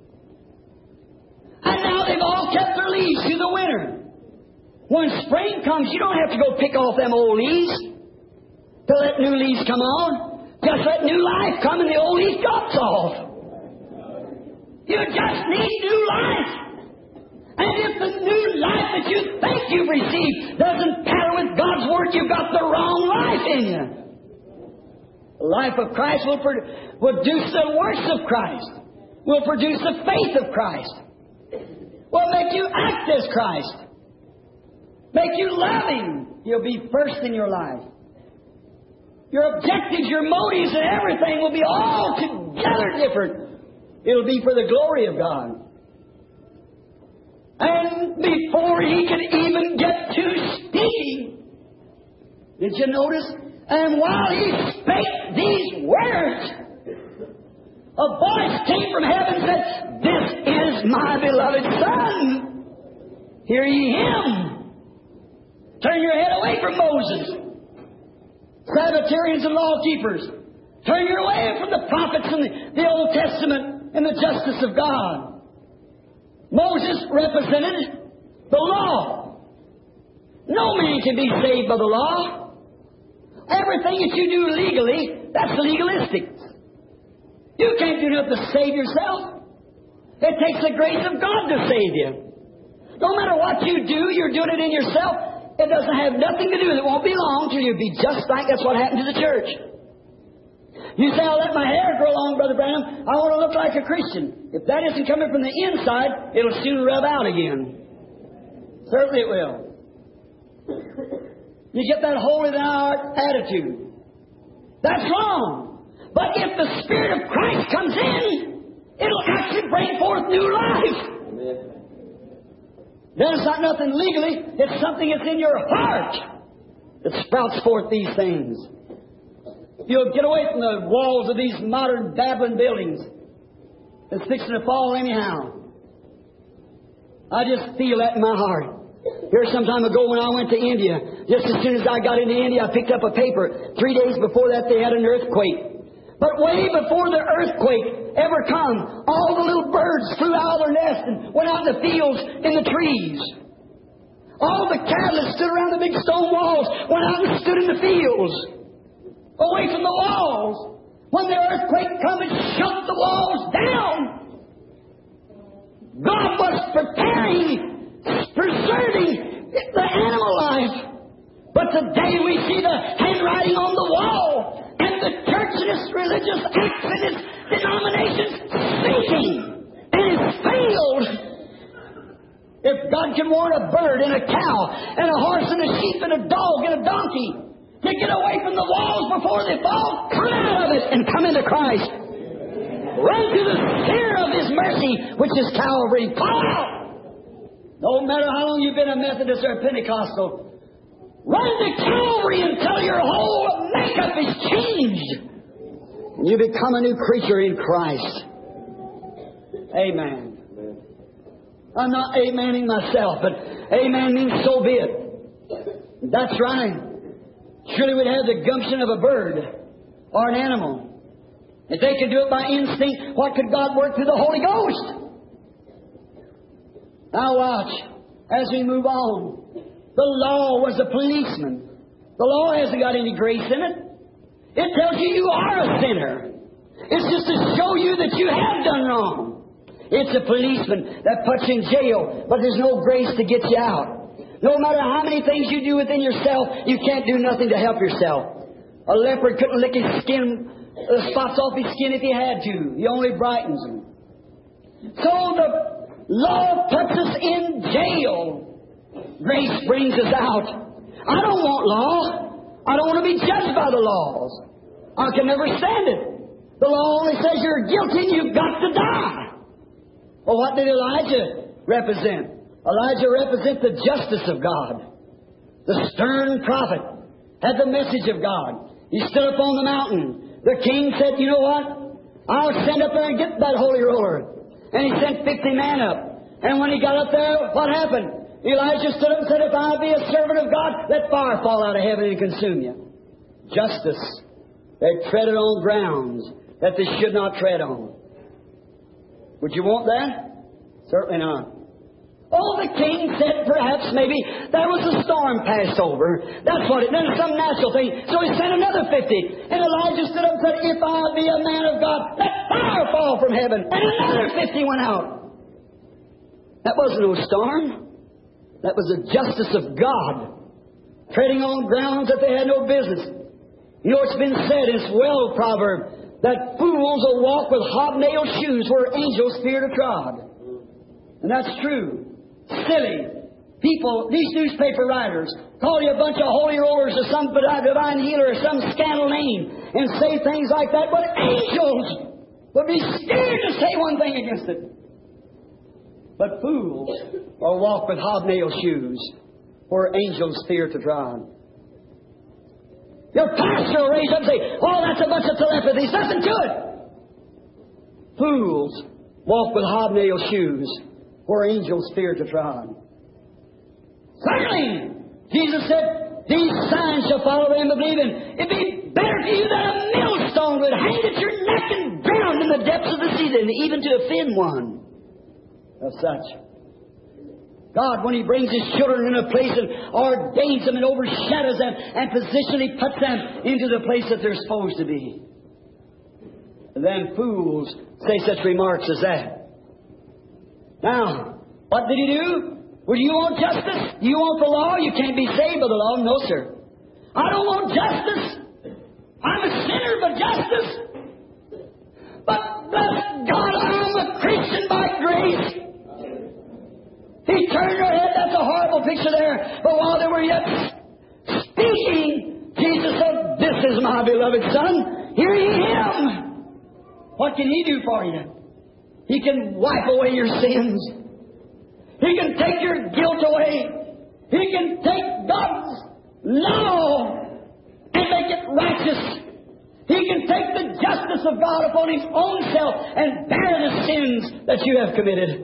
And now they've all kept their leaves through the winter. When spring comes, you don't have to go pick off them old leaves to let new leaves come on. Just let new life come and the old leaf drops off. You just need new life. And if the new life that you think you've received doesn't pattern with God's Word, you've got the wrong life in you. The life of Christ will produce the works of Christ. Will produce the faith of Christ. Will make you act as Christ. Make you love Him. He'll be first in your life. Your objectives, your motives, and everything will be all together different. It'll be for the glory of God. And before he could even get to speaking, did you notice? And while he spake these words, a voice came from heaven and said, This is my beloved Son. Hear ye Him. Turn your head away from Moses. Sabbatarians and law keepers. Turn your way from the prophets and the Old Testament and the justice of God. Moses represented the law. No man can be saved by the law. Everything that you do legally, that's legalistic. You can't do nothing to save yourself. It takes the grace of God to save you. No matter what you do, you're doing it in yourself. It doesn't have nothing to do with it. It won't be long till you'll be just like that's what happened to the church. You say, I'll let my hair grow long, Brother Branham. I want to look like a Christian. If that isn't coming from the inside, it'll soon rub out again. Certainly it will. You get that holy thou art attitude. That's wrong. But if the Spirit of Christ comes in, it'll actually bring forth new life. Then it's not nothing legally. It's something that's in your heart that sprouts forth these things. You'll get away from the walls of these modern Babylon buildings. It's fixing to fall anyhow. I just feel that in my heart. Here some time ago when I went to India, just as soon as I got into India, I picked up a paper. 3 days before that, they had an earthquake. But way before the earthquake ever come, all the little birds flew out of their nest and went out in the fields, in the trees. All the cattle that stood around the big stone walls went out and stood in the fields, away from the walls. When the earthquake come, it shook the walls down. God was preserving the animal life. But today we see the handwriting on the wall, and the church and its religious acts and its denominations speaking, and it's failed. If God can warn a bird and a cow and a horse and a sheep and a dog and a donkey to get away from the walls before they fall, come out of it and come into Christ. Run to the sphere of His mercy, which is Calvary. Come out! No matter how long you've been a Methodist or a Pentecostal, run to Calvary until your whole makeup is changed. And you become a new creature in Christ. Amen. I'm not amening myself, but amen means so be it. That's right. Surely we'd have the gumption of a bird or an animal. If they could do it by instinct, what could God work through the Holy Ghost? Now watch as we move on. The law was a policeman. The law hasn't got any grace in it. It tells you you are a sinner. It's just to show you that you have done wrong. It's a policeman that puts you in jail, but there's no grace to get you out. No matter how many things you do within yourself, you can't do nothing to help yourself. A leopard couldn't lick his skin, the spots off his skin if he had to. He only brightens them. So the law puts us in jail. Grace brings us out. I don't want law. I don't want to be judged by the laws. I can never stand it. The law only says you're guilty and you've got to die. Well, what did Elijah represent? Elijah represents the justice of God. The stern prophet had the message of God. He stood up on the mountain. The king said, you know what? I'll stand up there and get that holy roller. And he sent 50 men up. And when he got up there, what happened? Elijah stood up and said, if I be a servant of God, let fire fall out of heaven and consume you. Justice. They treaded on grounds that they should not tread on. Would you want that? Certainly not. Oh, the king said perhaps maybe there was a storm passed over. That's what it did, some natural thing. So he sent another 50. And Elijah stood up and said, if I be a man of God, let fire fall from heaven. And another 50 went out. That wasn't no storm. That was the justice of God, treading on grounds that they had no business. You know, it's been said, it's well proverb, that fools will walk with hobnail shoes where angels fear to trod. And that's true. Silly people, these newspaper writers, call you a bunch of holy rollers or some divine healer or some scandal name and say things like that, but angels would be scared to say one thing against it. But fools will walk with hobnail shoes where angels fear to trod. Your pastor will raise up and say, oh, that's a bunch of telepathy. There's nothing to it. Fools walk with hobnail shoes where angels fear to trod. Certainly, Jesus said, these signs shall follow them that believe in. It'd be better for you that a millstone would hang at your neck and drown in the depths of the sea than even to offend one of such. God, when He brings His children in a place and ordains them and overshadows them and positionally puts them into the place that they're supposed to be. And then fools say such remarks as that. Now, what did He do? Well, you want justice? You want the law? You can't be saved by the law. No, sir. I don't want justice. I'm a sinner, but justice. But bless God, I'm a Christian by grace. He turned her head. That's a horrible picture there. But while they were yet speaking, Jesus said, this is my beloved Son. Hear ye Him. What can He do for you? He can wipe away your sins. He can take your guilt away. He can take God's law and make it righteous. He can take the justice of God upon His own self and bear the sins that you have committed.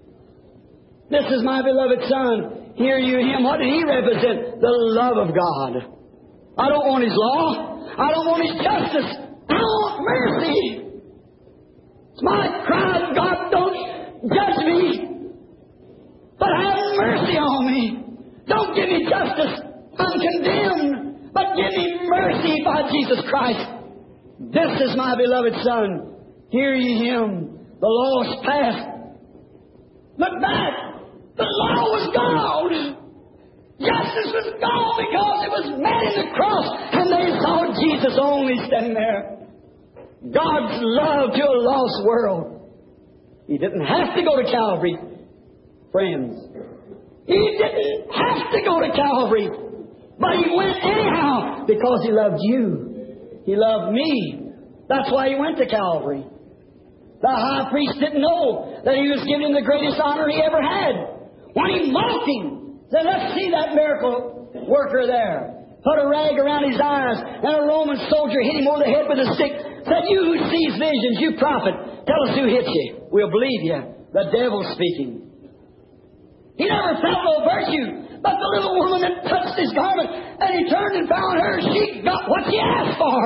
This is my beloved Son. Hear you Him. What did He represent? The love of God. I don't want His law. I don't want His justice. I want mercy. It's my cry, God, don't judge me, but have mercy on me. Don't give me justice. I'm condemned, but give me mercy by Jesus Christ. This is my beloved Son. Hear ye Him. The law is past. Look back. The law was gone. Justice was gone because it was met in the cross, and they saw Jesus only standing there. God's love to a lost world. He didn't have to go to Calvary, friends. He didn't have to go to Calvary, but He went anyhow because He loved you. He loved me. That's why He went to Calvary. The high priest didn't know that He was giving Him the greatest honor He ever had. When He mocked Him, said, let's see that miracle worker there. Put a rag around his eyes, and a Roman soldier hit him over the head with a stick. Said, you who sees visions, you prophet, tell us who hit you. We'll believe you. The devil's speaking. He never felt no virtue, but the little woman that touched his garment, and he turned and found her, she got what she asked for.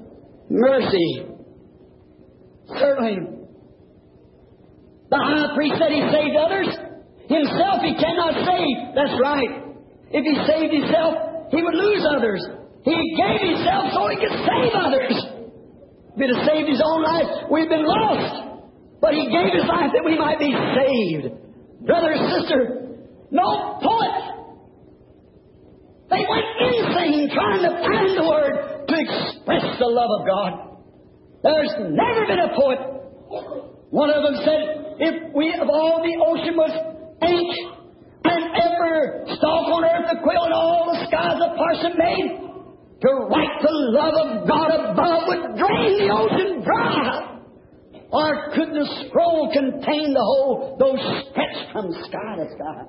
Mercy. Certainly. The high priest said He saved others. Himself He cannot save. That's right. If He saved Himself, He would lose others. He gave Himself so He could save others. If He'd have saved His own life, we'd been lost. But He gave His life that we might be saved. Brother or sister, no poet. They went insane trying to find the word to express the love of God. There's never been a poet. One of them said, if we of all the ocean was ink, and every stalk on earth a quill, and all the skies a parson made, to write the love of God above would drain the ocean dry. Or could the scroll contain the whole, those stretched from sky to sky?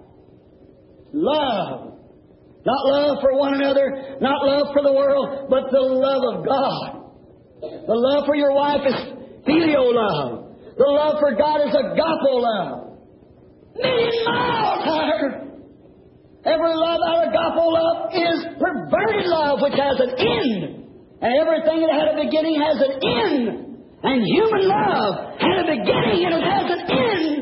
Love. Not love for one another, not love for the world, but the love of God. The love for your wife is filial love. The love for God is agape love. Million miles higher. Every love out of agape love is perverted love, which has an end. And everything that had a beginning has an end. And human love had a beginning and it has an end.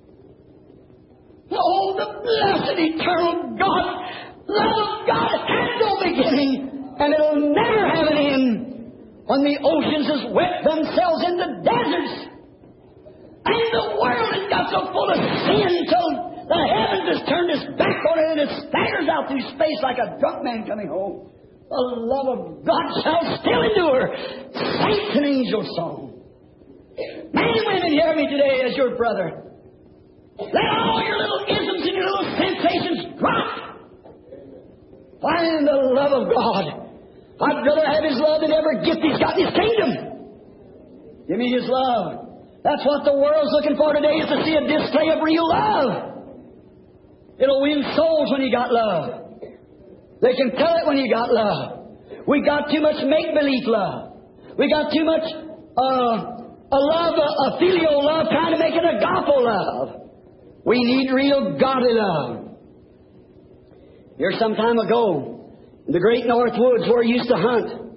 Oh, the blessed eternal God, love of God has no beginning, and it'll never have an end. When the oceans has wet themselves in the deserts, and the world has got so full of sin till the heavens has turned its back on it and it staggers out through space like a drunk man coming home. The love of God shall still endure. Saints and angels song. Men and women, hear me today as your brother. Let all your little isms and your little sensations drop. Find the love of God. I'd rather have His love than every gift He's got in His kingdom. Give me His love. That's what the world's looking for today, is to see a display of real love. It'll win souls when you got love. They can tell it when you got love. We got too much make-believe love. We got too much a love, a filial love, trying to make it agape love. We need real godly love. Here some time ago, in the great North Woods where I used to hunt,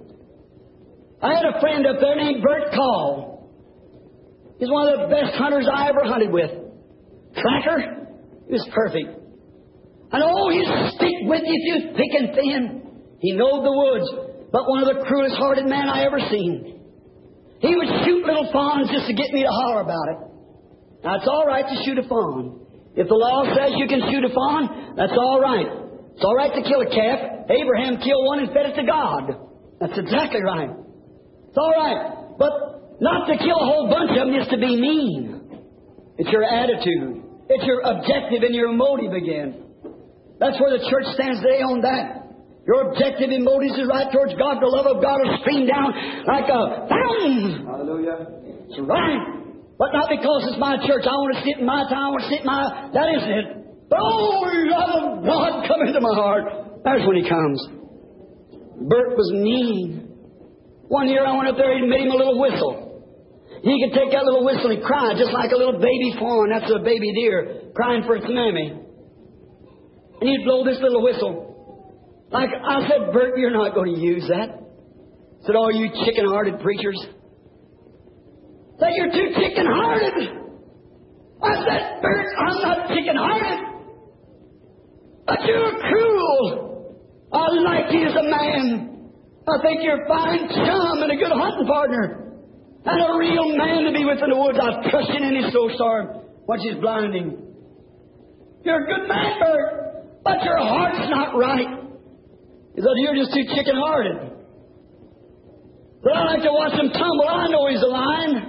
I had a friend up there named Bert Call. He's one of the best hunters I ever hunted with. Tracker, he was perfect. And oh, he'd stick with you through thick and thin. He knowed the woods, but one of the cruelest hearted men I ever seen. He would shoot little fawns just to get me to holler about it. Now, it's all right to shoot a fawn. If the law says you can shoot a fawn, that's all right. It's all right to kill a calf. Abraham killed one and fed it to God. That's exactly right. It's all right. But not to kill a whole bunch of them is to be mean. It's your attitude. It's your objective and your motive again. That's where the church stands today on that. Your objective and motives is right towards God. The love of God will stream down like a fountain. Hallelujah. It's right. But not because it's my church. I want to sit in my time. I want to sit in my... That isn't it. But oh, love of God, come into my heart. There's when He comes. Bert was mean. One year I went up there and made him a little whistle. He could take that little whistle and cry just like a little baby fawn. That's a baby deer crying for its mammy. And he'd blow this little whistle. Like I said, Bert, you're not going to use that. Said, "Oh, you chicken-hearted preachers." Said, "You're too chicken-hearted." I said, "Bert, I'm not chicken-hearted. But you're cruel. I like you as a man. I think you're a fine chum and a good hunting partner. And a real man to be with in the woods. I'll crush you in his snowstorm when she's blinding. You're a good man, Bert, but your heart's not right. He said, you're just too chicken-hearted. But I like to watch him tumble. I know he's a lion.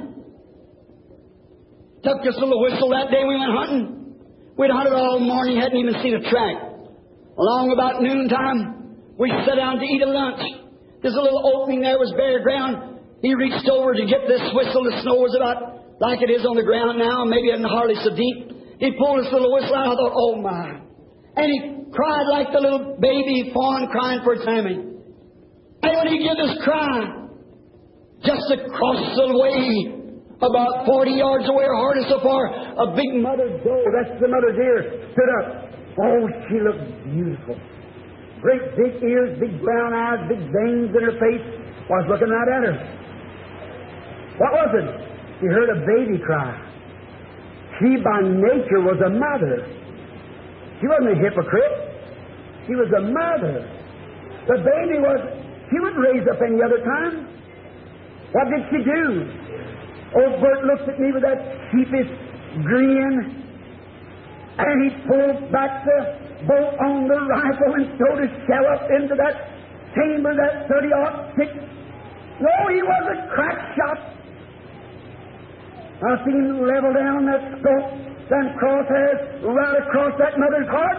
Took this little whistle that day we went hunting. We'd hunted all morning, hadn't even seen a track. Along about noontime, we sat down to eat a lunch. There's a little opening there was bare ground. He reached over to get this whistle. The snow was about like it is on the ground now, maybe it isn't hardly so deep. He pulled this little whistle out. I thought, oh my. And he cried like the little baby fawn crying for its mammy. And when he gave this cry, just across the way, about 40 yards away or hardly so far, a big mother doe, that's the mother deer, stood up. Oh, she looked beautiful. Great big ears, big brown eyes, big veins in her face. I was looking right at her. What was it? She heard a baby cry. She by nature was a mother. She wasn't a hypocrite. She was a mother. The baby was, she wouldn't raise up any other time. What did she do? Old Bert looked at me with that sheepish grin, and he pulled back the bolt on the rifle and threw his shell up into that chamber, that 30-06. No, he wasn't crack shot. I seen him level down that scope, them crosshairs right across that mother's heart.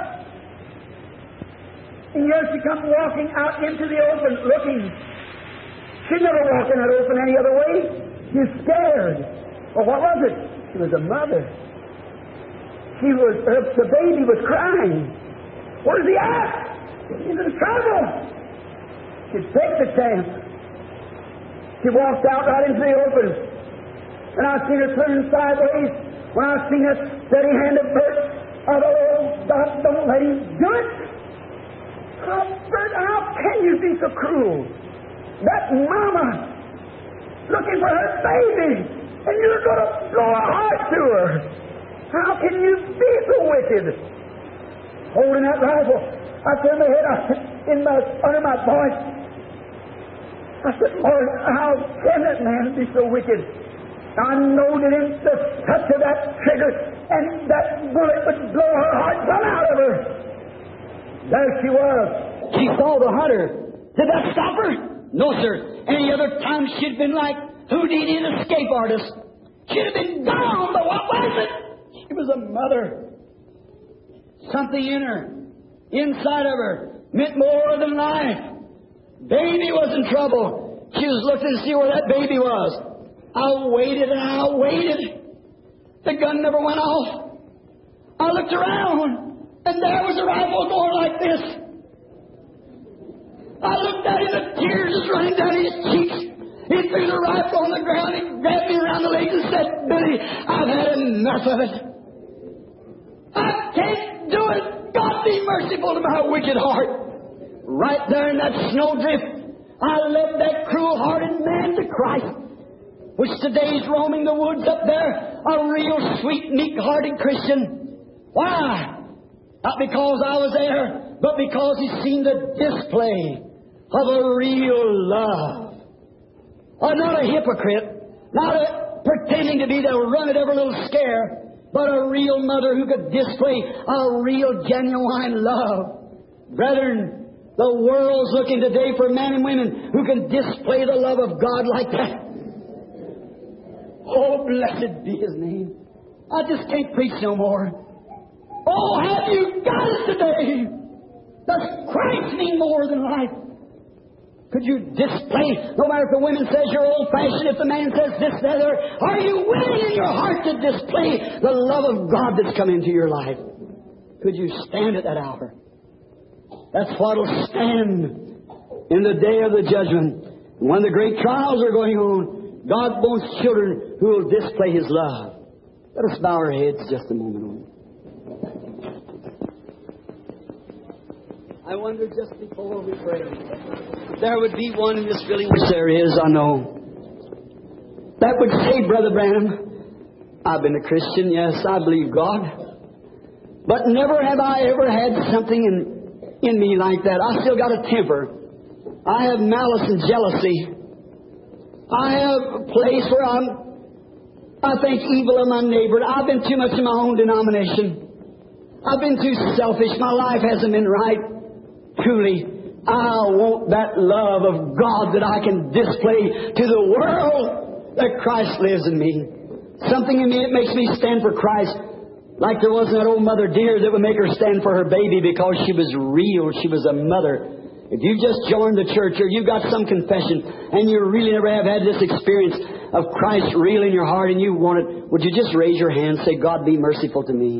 And here she come walking out into the open, looking. She'd never walk in that open any other way. She's scared. Well, what was it? She was a mother. The baby was crying. Where's he at? He's in trouble. She'd take the chance. She walked out right into the open. And I seen her turn sideways. When I seen that steady hand of Bert, I thought, oh, God, don't let him do it. Oh, Bert, how can you be so cruel? That mama looking for her baby, and you're going to blow a heart to her. How can you be so wicked? Holding that rifle, I turned my head under my voice. I said, Lord, how can that man be so wicked? I know that in the touch of that trigger, and that bullet would blow her heart right out of her. There she was. She saw the hunter. Did that stop her? No, sir. Any other time she'd been like Houdini, an escape artist. She'd have been gone, but what was it? She was a mother. Something in her, inside of her, meant more than life. Baby was in trouble. She was looking to see where that baby was. I waited and I waited. The gun never went off. I looked around, and there was a rifle going like this. I looked at him, the tears just running down his cheeks. He threw the rifle on the ground, he grabbed me around the legs and said, Billy, I've had enough of it. I can't do it. God be merciful to my wicked heart. Right there in that snowdrift, I led that cruel-hearted man to Christ, which today is roaming the woods up there, a real sweet, meek-hearted Christian. Why? Not because I was there, but because he's seen the display of a real love. Not a hypocrite, not a pretending to be there, run at every little scare, but a real mother who could display a real, genuine love. Brethren, the world's looking today for men and women who can display the love of God like that. Oh, blessed be His name. I just can't preach no more. Oh, have you got it today? Does Christ mean more than life? Could you display, no matter if the woman says you're old-fashioned, if the man says this, that, or are you willing in your heart to display the love of God that's come into your life? Could you stand at that hour? That's what will stand in the day of the judgment. When the great trials are going on, God wants children who will display His love. Let us bow our heads just a moment. I wonder just before we pray. there would be one in this building, which there is, I know, that would say, Brother Branham, I've been a Christian, yes, I believe God. But never have I ever had something in me like that. I still got a temper. I have malice and jealousy. I have a place where I think evil of my neighbor. I've been too much in my own denomination. I've been too selfish. My life hasn't been right. Truly, I want that love of God that I can display to the world that Christ lives in me. Something in me that makes me stand for Christ. Like there wasn't that old mother dear that would make her stand for her baby because she was real. She was a mother. If you just joined the church or you got some confession and you really never have had this experience of Christ real in your heart and you want it, would you just raise your hand and say, God, be merciful to me?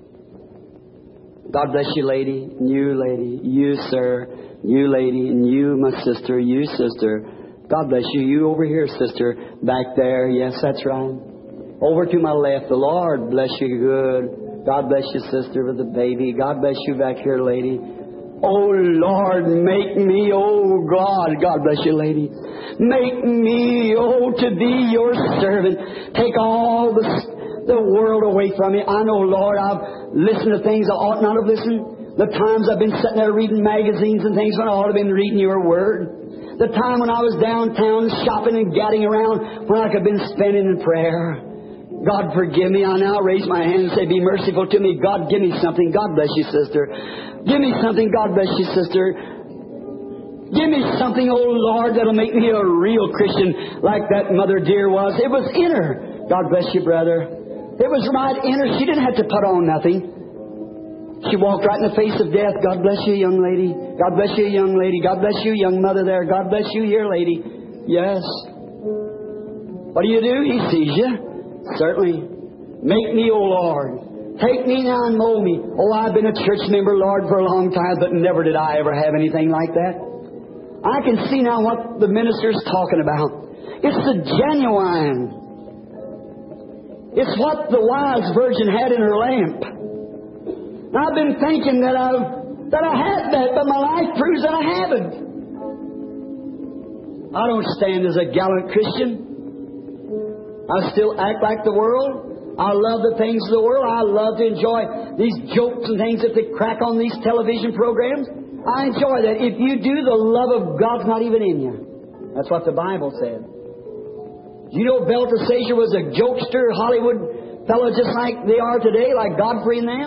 God bless you, lady, and you, lady, you, sir, you, lady, and you, my sister, you, sister. God bless you. You over here, sister, back there. Yes, that's right. Over to my left. The Lord bless you. Good. God bless you, sister, with the baby. God bless you back here, lady. Oh, Lord, make me, oh, God bless you, lady. Make me, oh, to be your servant. Take all the world away from me. I know, Lord, I've listened to things I ought not have listened. The times I've been sitting there reading magazines and things when I ought to have been reading your word. The time when I was downtown shopping and gadding around when I could have been spending in prayer. God, forgive me. I now raise my hand and say, be merciful to me. God, give me something. God bless you, sister. Give me something. God bless you, sister. Give me something, oh Lord, that'll make me a real Christian like that mother dear was. It was in her. God bless you, brother. It was right in her. She didn't have to put on nothing. She walked right in the face of death. God bless you, young lady. God bless you, young lady. God bless you, young mother there. God bless you here, lady. Yes. What do? He sees you. Certainly. Make me, O Lord. Take me now and mold me. Oh, I've been a church member, Lord, for a long time, but never did I ever have anything like that. I can see now what the minister's talking about. It's the genuine. It's what the wise virgin had in her lamp. I've been thinking that I had that, but my life proves that I haven't. I don't stand as a gallant Christian. I still act like the world. I love the things of the world. I love to enjoy these jokes and things that they crack on these television programs. I enjoy that. If you do, the love of God's not even in you. That's what the Bible said. You know Belteshazzar was a jokester, Hollywood fellow just like they are today, like Godfrey and them?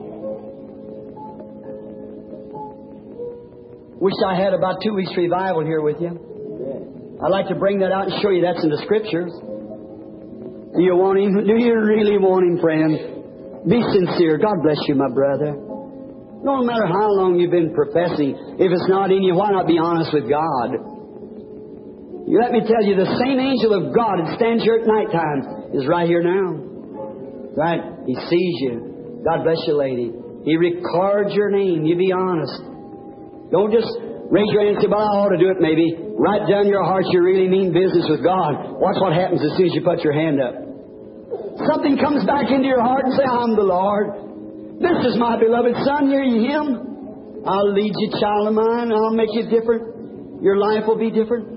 Wish I had about 2 weeks revival here with you. I'd like to bring that out and show you that's in the Scriptures. Do you want Him? Do you really want Him, friend? Be sincere. God bless you, my brother. No matter how long you've been professing, if it's not in you, why not be honest with God? You let me tell you, the same angel of God that stands here at night time is right here now. Right? He sees you. God bless you, lady. He records your name. You be honest. Don't just raise your hand and say, well, I ought to do it maybe. Write down your heart you really mean business with God. Watch what happens as soon as you put your hand up. Something comes back into your heart and say, I'm the Lord. This is my beloved Son. You're Him. I'll lead you, child of mine. I'll make you different. Your life will be different.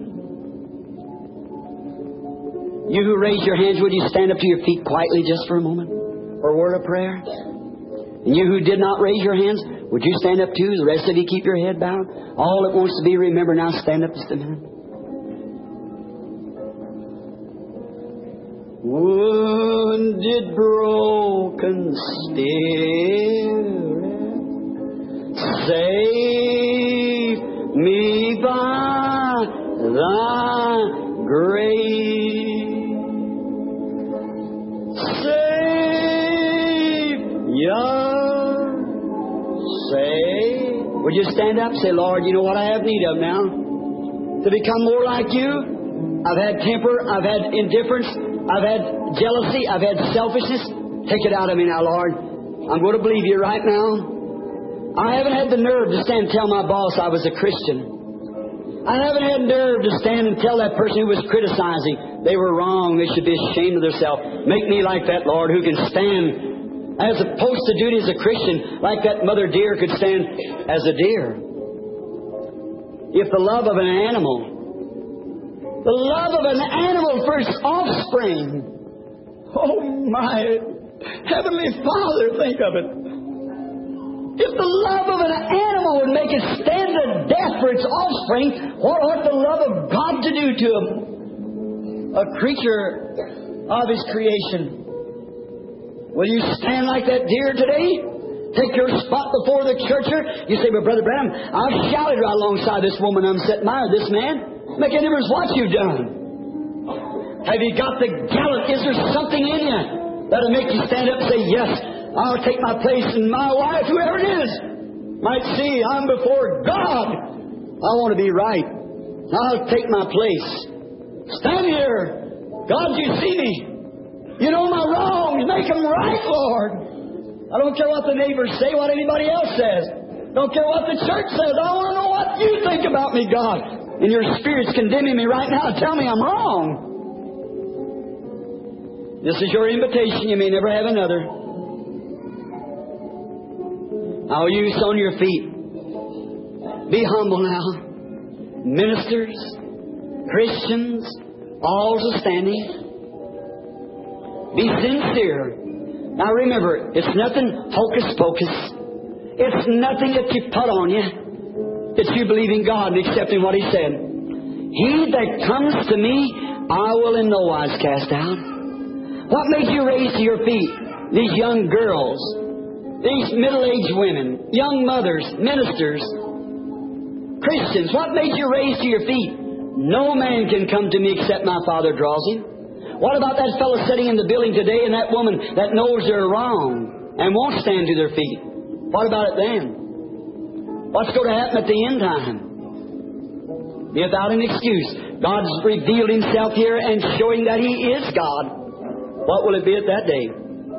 You who raise your hands, would you stand up to your feet quietly just for a moment for a word of prayer? And you who did not raise your hands, would you stand up too? The rest of you keep your head bowed. All that wants to be remembered now, stand up just a minute. Wounded, broken spirit, save me by Thy grace. Would you stand up and say, Lord, you know what I have need of now? To become more like you. I've had temper. I've had indifference. I've had jealousy. I've had selfishness. Take it out of me now, Lord. I'm going to believe you right now. I haven't had the nerve to stand and tell my boss I was a Christian. I haven't had nerve to stand and tell that person who was criticizing they were wrong. They should be ashamed of themselves. Make me like that, Lord, who can stand as opposed to duty as a Christian, like that mother deer could stand as a deer. if the love of an animal, the love of an animal for its offspring, oh my Heavenly Father, think of it. If the love of an animal would make it stand to death for its offspring, what ought the love of God to do to a creature of His creation? Will you stand like that deer today? Take your spot before the churcher? You say, but Brother Branham, I've shouted right alongside this woman I'm sitting by, or this man. Make any difference what you've done. Have you got the gallon? Is there something in you that'll make you stand up and say, yes, I'll take my place, and my wife, whoever it is, might see I'm before God. I want to be right. I'll take my place. Stand here. God, you see me. You know my wrongs. Make them right, Lord. I don't care what the neighbors say, what anybody else says. Don't care what the church says. I want to know what you think about me, God. And your Spirit's condemning me right now. Tell me I'm wrong. This is your invitation. You may never have another. Now, you on your feet. Be humble now. Ministers, Christians, all's a standing. Be sincere. Now remember, it's nothing hocus pocus. It's nothing that you put on you. It's you believing God and accepting what He said. He that comes to me, I will in no wise cast out. What made you raise to your feet? These young girls, these middle-aged women, young mothers, ministers, Christians, what made you raise to your feet? No man can come to me except my Father draws him. What about that fellow sitting in the building today and that woman that knows they're wrong and won't stand to their feet? What about it then? What's going to happen at the end time? Without an excuse. God's revealed Himself here and showing that He is God. What will it be at that day?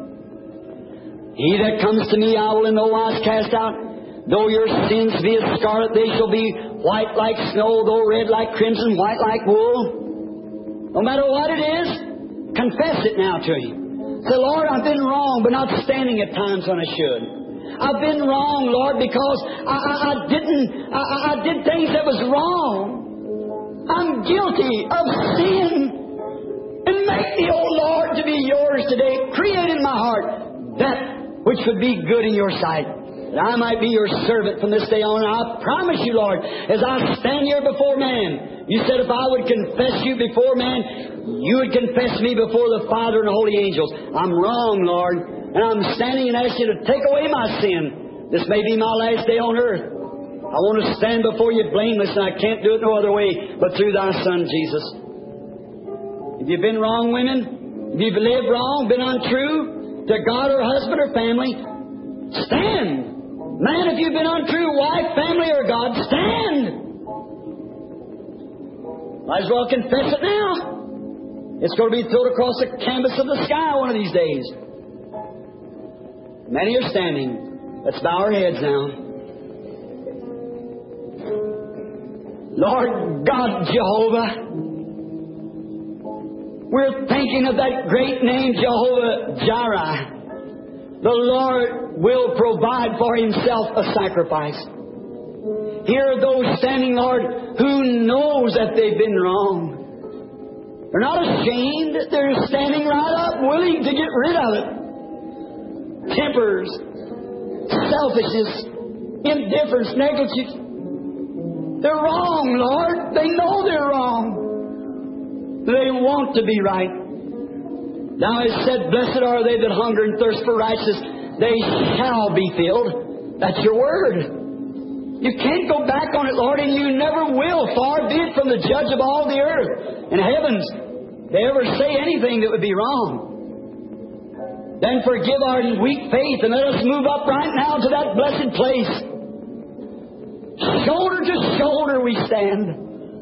He that comes to me, I will in no wise cast out. Though your sins be as scarlet, they shall be white like snow. Though red like crimson, white like wool. No matter what it is, confess it now to Him. Say, Lord, I've been wrong, but not standing at times when I should. I've been wrong, Lord, because I did things that was wrong. I'm guilty of sin. And make me, O Lord, to be yours today. Create in my heart that which would be good in your sight, that I might be your servant from this day on. And I promise you, Lord, as I stand here before man, you said if I would confess you before man, you would confess me before the Father and the holy angels. I'm wrong, Lord, and I'm standing and asking you to take away my sin. This may be my last day on earth. I want to stand before you blameless, and I can't do it no other way but through thy Son, Jesus. If you've been wrong, women, if you've lived wrong, been untrue to God or husband or family, stand. Man, if you've been untrue, wife, family, or God, stand. Might as well confess it now. It's going to be thrown across the canvas of the sky one of these days. Many are standing. Let's bow our heads now. Lord God Jehovah, we're thinking of that great name, Jehovah Jireh. The Lord will provide for Himself a sacrifice. Here are those standing, Lord, who knows that they've been wrong. They're not ashamed. They're standing right up, willing to get rid of it. Tempers, selfishness, indifference, negligence. They're wrong, Lord. They know they're wrong. They want to be right. Now it said, blessed are they that hunger and thirst for righteousness. They shall be filled. That's your word. You can't go back on it, Lord, and you never will. Far be it from the judge of all the earth and heavens they ever say anything that would be wrong. Then forgive our weak faith and let us move up right now to that blessed place. Shoulder to shoulder we stand.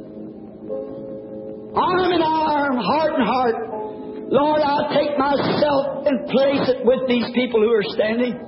Arm in arm, heart in heart. Lord, I'll take myself and place it with these people who are standing.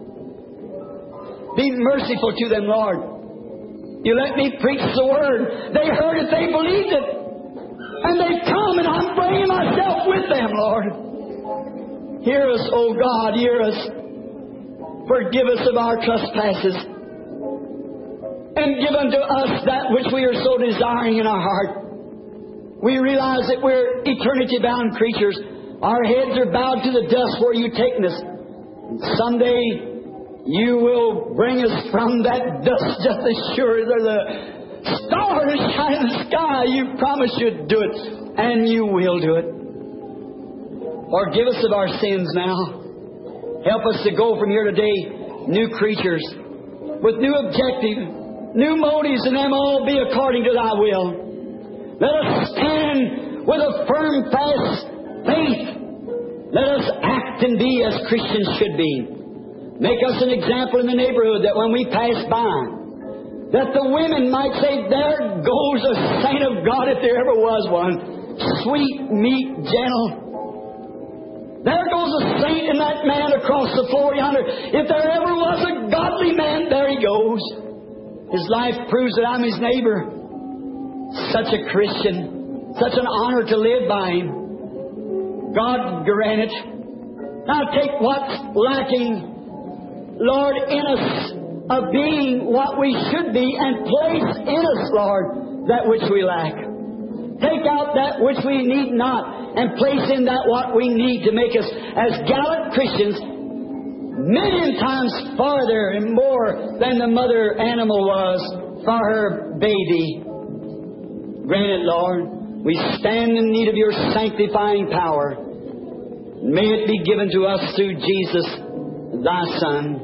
Be merciful to them, Lord. You let me preach the Word. They heard it, they believed it. And they come, and I'm bringing myself with them, Lord. Hear us, O God, hear us. Forgive us of our trespasses. and give unto us that which we are so desiring in our heart. We realize that we're eternity-bound creatures. Our heads are bowed to the dust where you've taken us. And someday you will bring us from that dust just as sure as there's a star to shine in the sky. You promised you'd do it, and you will do it. Forgive us of our sins now. Help us to go from here today new creatures, with new objective, new motives, and them all be according to Thy will. Let us stand with a firm, fast faith. Let us act and be as Christians should be. Make us an example in the neighborhood that when we pass by, that the women might say, there goes a saint of God if there ever was one. Sweet, meek, gentle. There goes a saint in that man across the floor yonder. If there ever was a godly man, there he goes. His life proves that I'm his neighbor. Such a Christian. Such an honor to live by him. God grant it. Now take what's lacking, Lord, in us of being what we should be, and place in us, Lord, that which we lack. Take out that which we need not, and place in that what we need to make us as gallant Christians, million times farther and more than the mother animal was for her baby. Grant it, Lord. We stand in need of your sanctifying power. May it be given to us through Jesus, thy Son.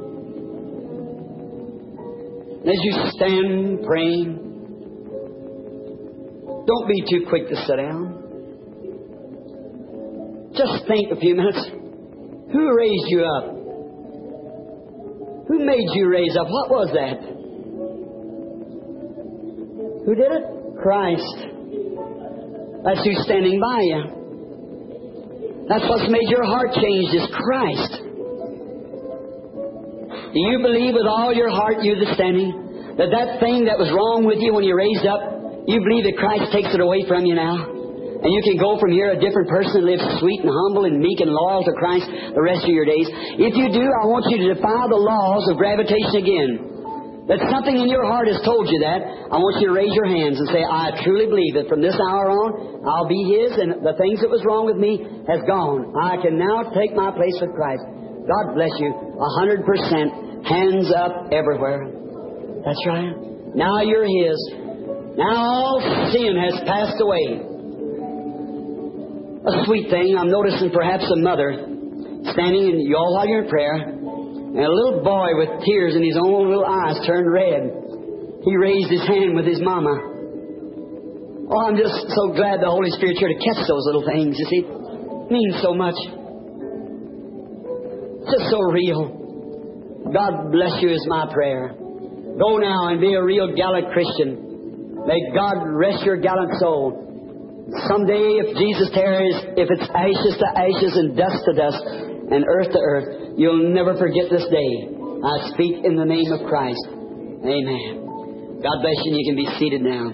As you stand praying, don't be too quick to sit down. Just think a few minutes. Who raised you up? Who made you raise up? What was that? Who did it? Christ. That's who's standing by you. That's what's made your heart changed, is Christ. Do you believe with all your heart, you that's standing, that thing that was wrong with you when you raised up, you believe that Christ takes it away from you now? And you can go from here a different person and live sweet and humble and meek and loyal to Christ the rest of your days. If you do, I want you to defy the laws of gravitation again. That something in your heart has told you that. I want you to raise your hands and say, I truly believe that from this hour on, I'll be His, and the things that was wrong with me has gone. I can now take my place with Christ. God bless you. 100%. Hands up everywhere. That's right. Now you're His. Now all sin has passed away. A sweet thing, I'm noticing perhaps a mother standing, and you all while you're in prayer, and a little boy with tears in his own little eyes turned red. He raised his hand with his mama. Oh, I'm just so glad the Holy Spirit's here to catch those little things, you see. It means so much. Just so real. God bless you is my prayer. Go now and be a real gallant Christian. May God rest your gallant soul. Someday, if Jesus tarries, if it's ashes to ashes and dust to dust and earth to earth, you'll never forget this day. I speak in the name of Christ. Amen. God bless you, and you can be seated now.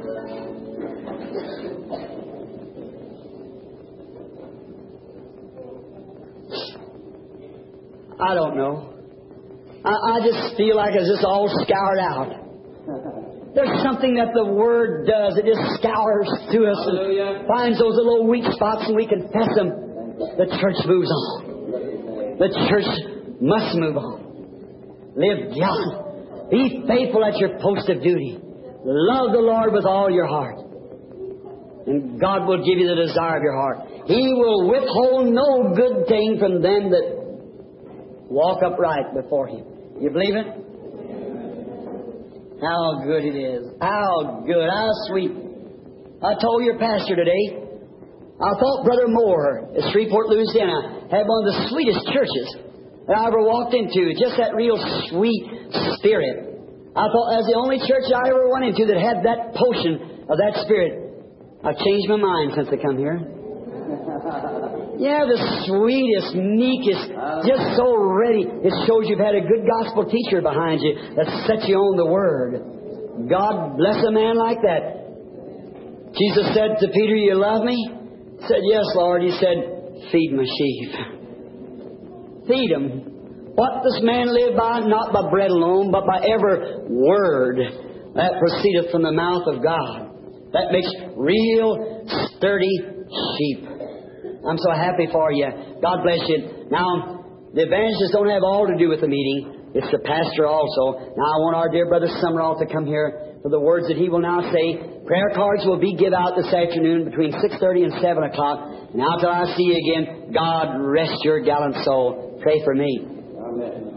I don't know. I just feel like it's just all scoured out. There's something that the Word does. It just scours through us and finds those little weak spots, and we confess them. The church moves on. The church must move on. Live gallant. Be faithful at your post of duty. Love the Lord with all your heart. And God will give you the desire of your heart. He will withhold no good thing from them that walk upright before Him. You believe it? How good it is. How good. How sweet. I told your pastor today, I thought Brother Moore at Shreveport, Louisiana, had one of the sweetest churches that I ever walked into. Just that real sweet spirit. I thought that's the only church I ever went into that had that potion of that spirit. I've changed my mind since I come here. Yeah, the sweetest, meekest, just so ready. It shows you've had a good gospel teacher behind you that sets you on the Word. God bless a man like that. Jesus said to Peter, you love me? He said, yes, Lord. He said, feed my sheep. Feed them. What does man live by? Not by bread alone, but by every word that proceedeth from the mouth of God. That makes real sturdy sheep. I'm so happy for you. God bless you. Now, the evangelists don't have all to do with the meeting. It's the pastor also. Now, I want our dear brother Summerall to come here for the words that he will now say. Prayer cards will be given out this afternoon between 6:30 and 7 o'clock. Now, till I see you again, God rest your gallant soul. Pray for me. Amen.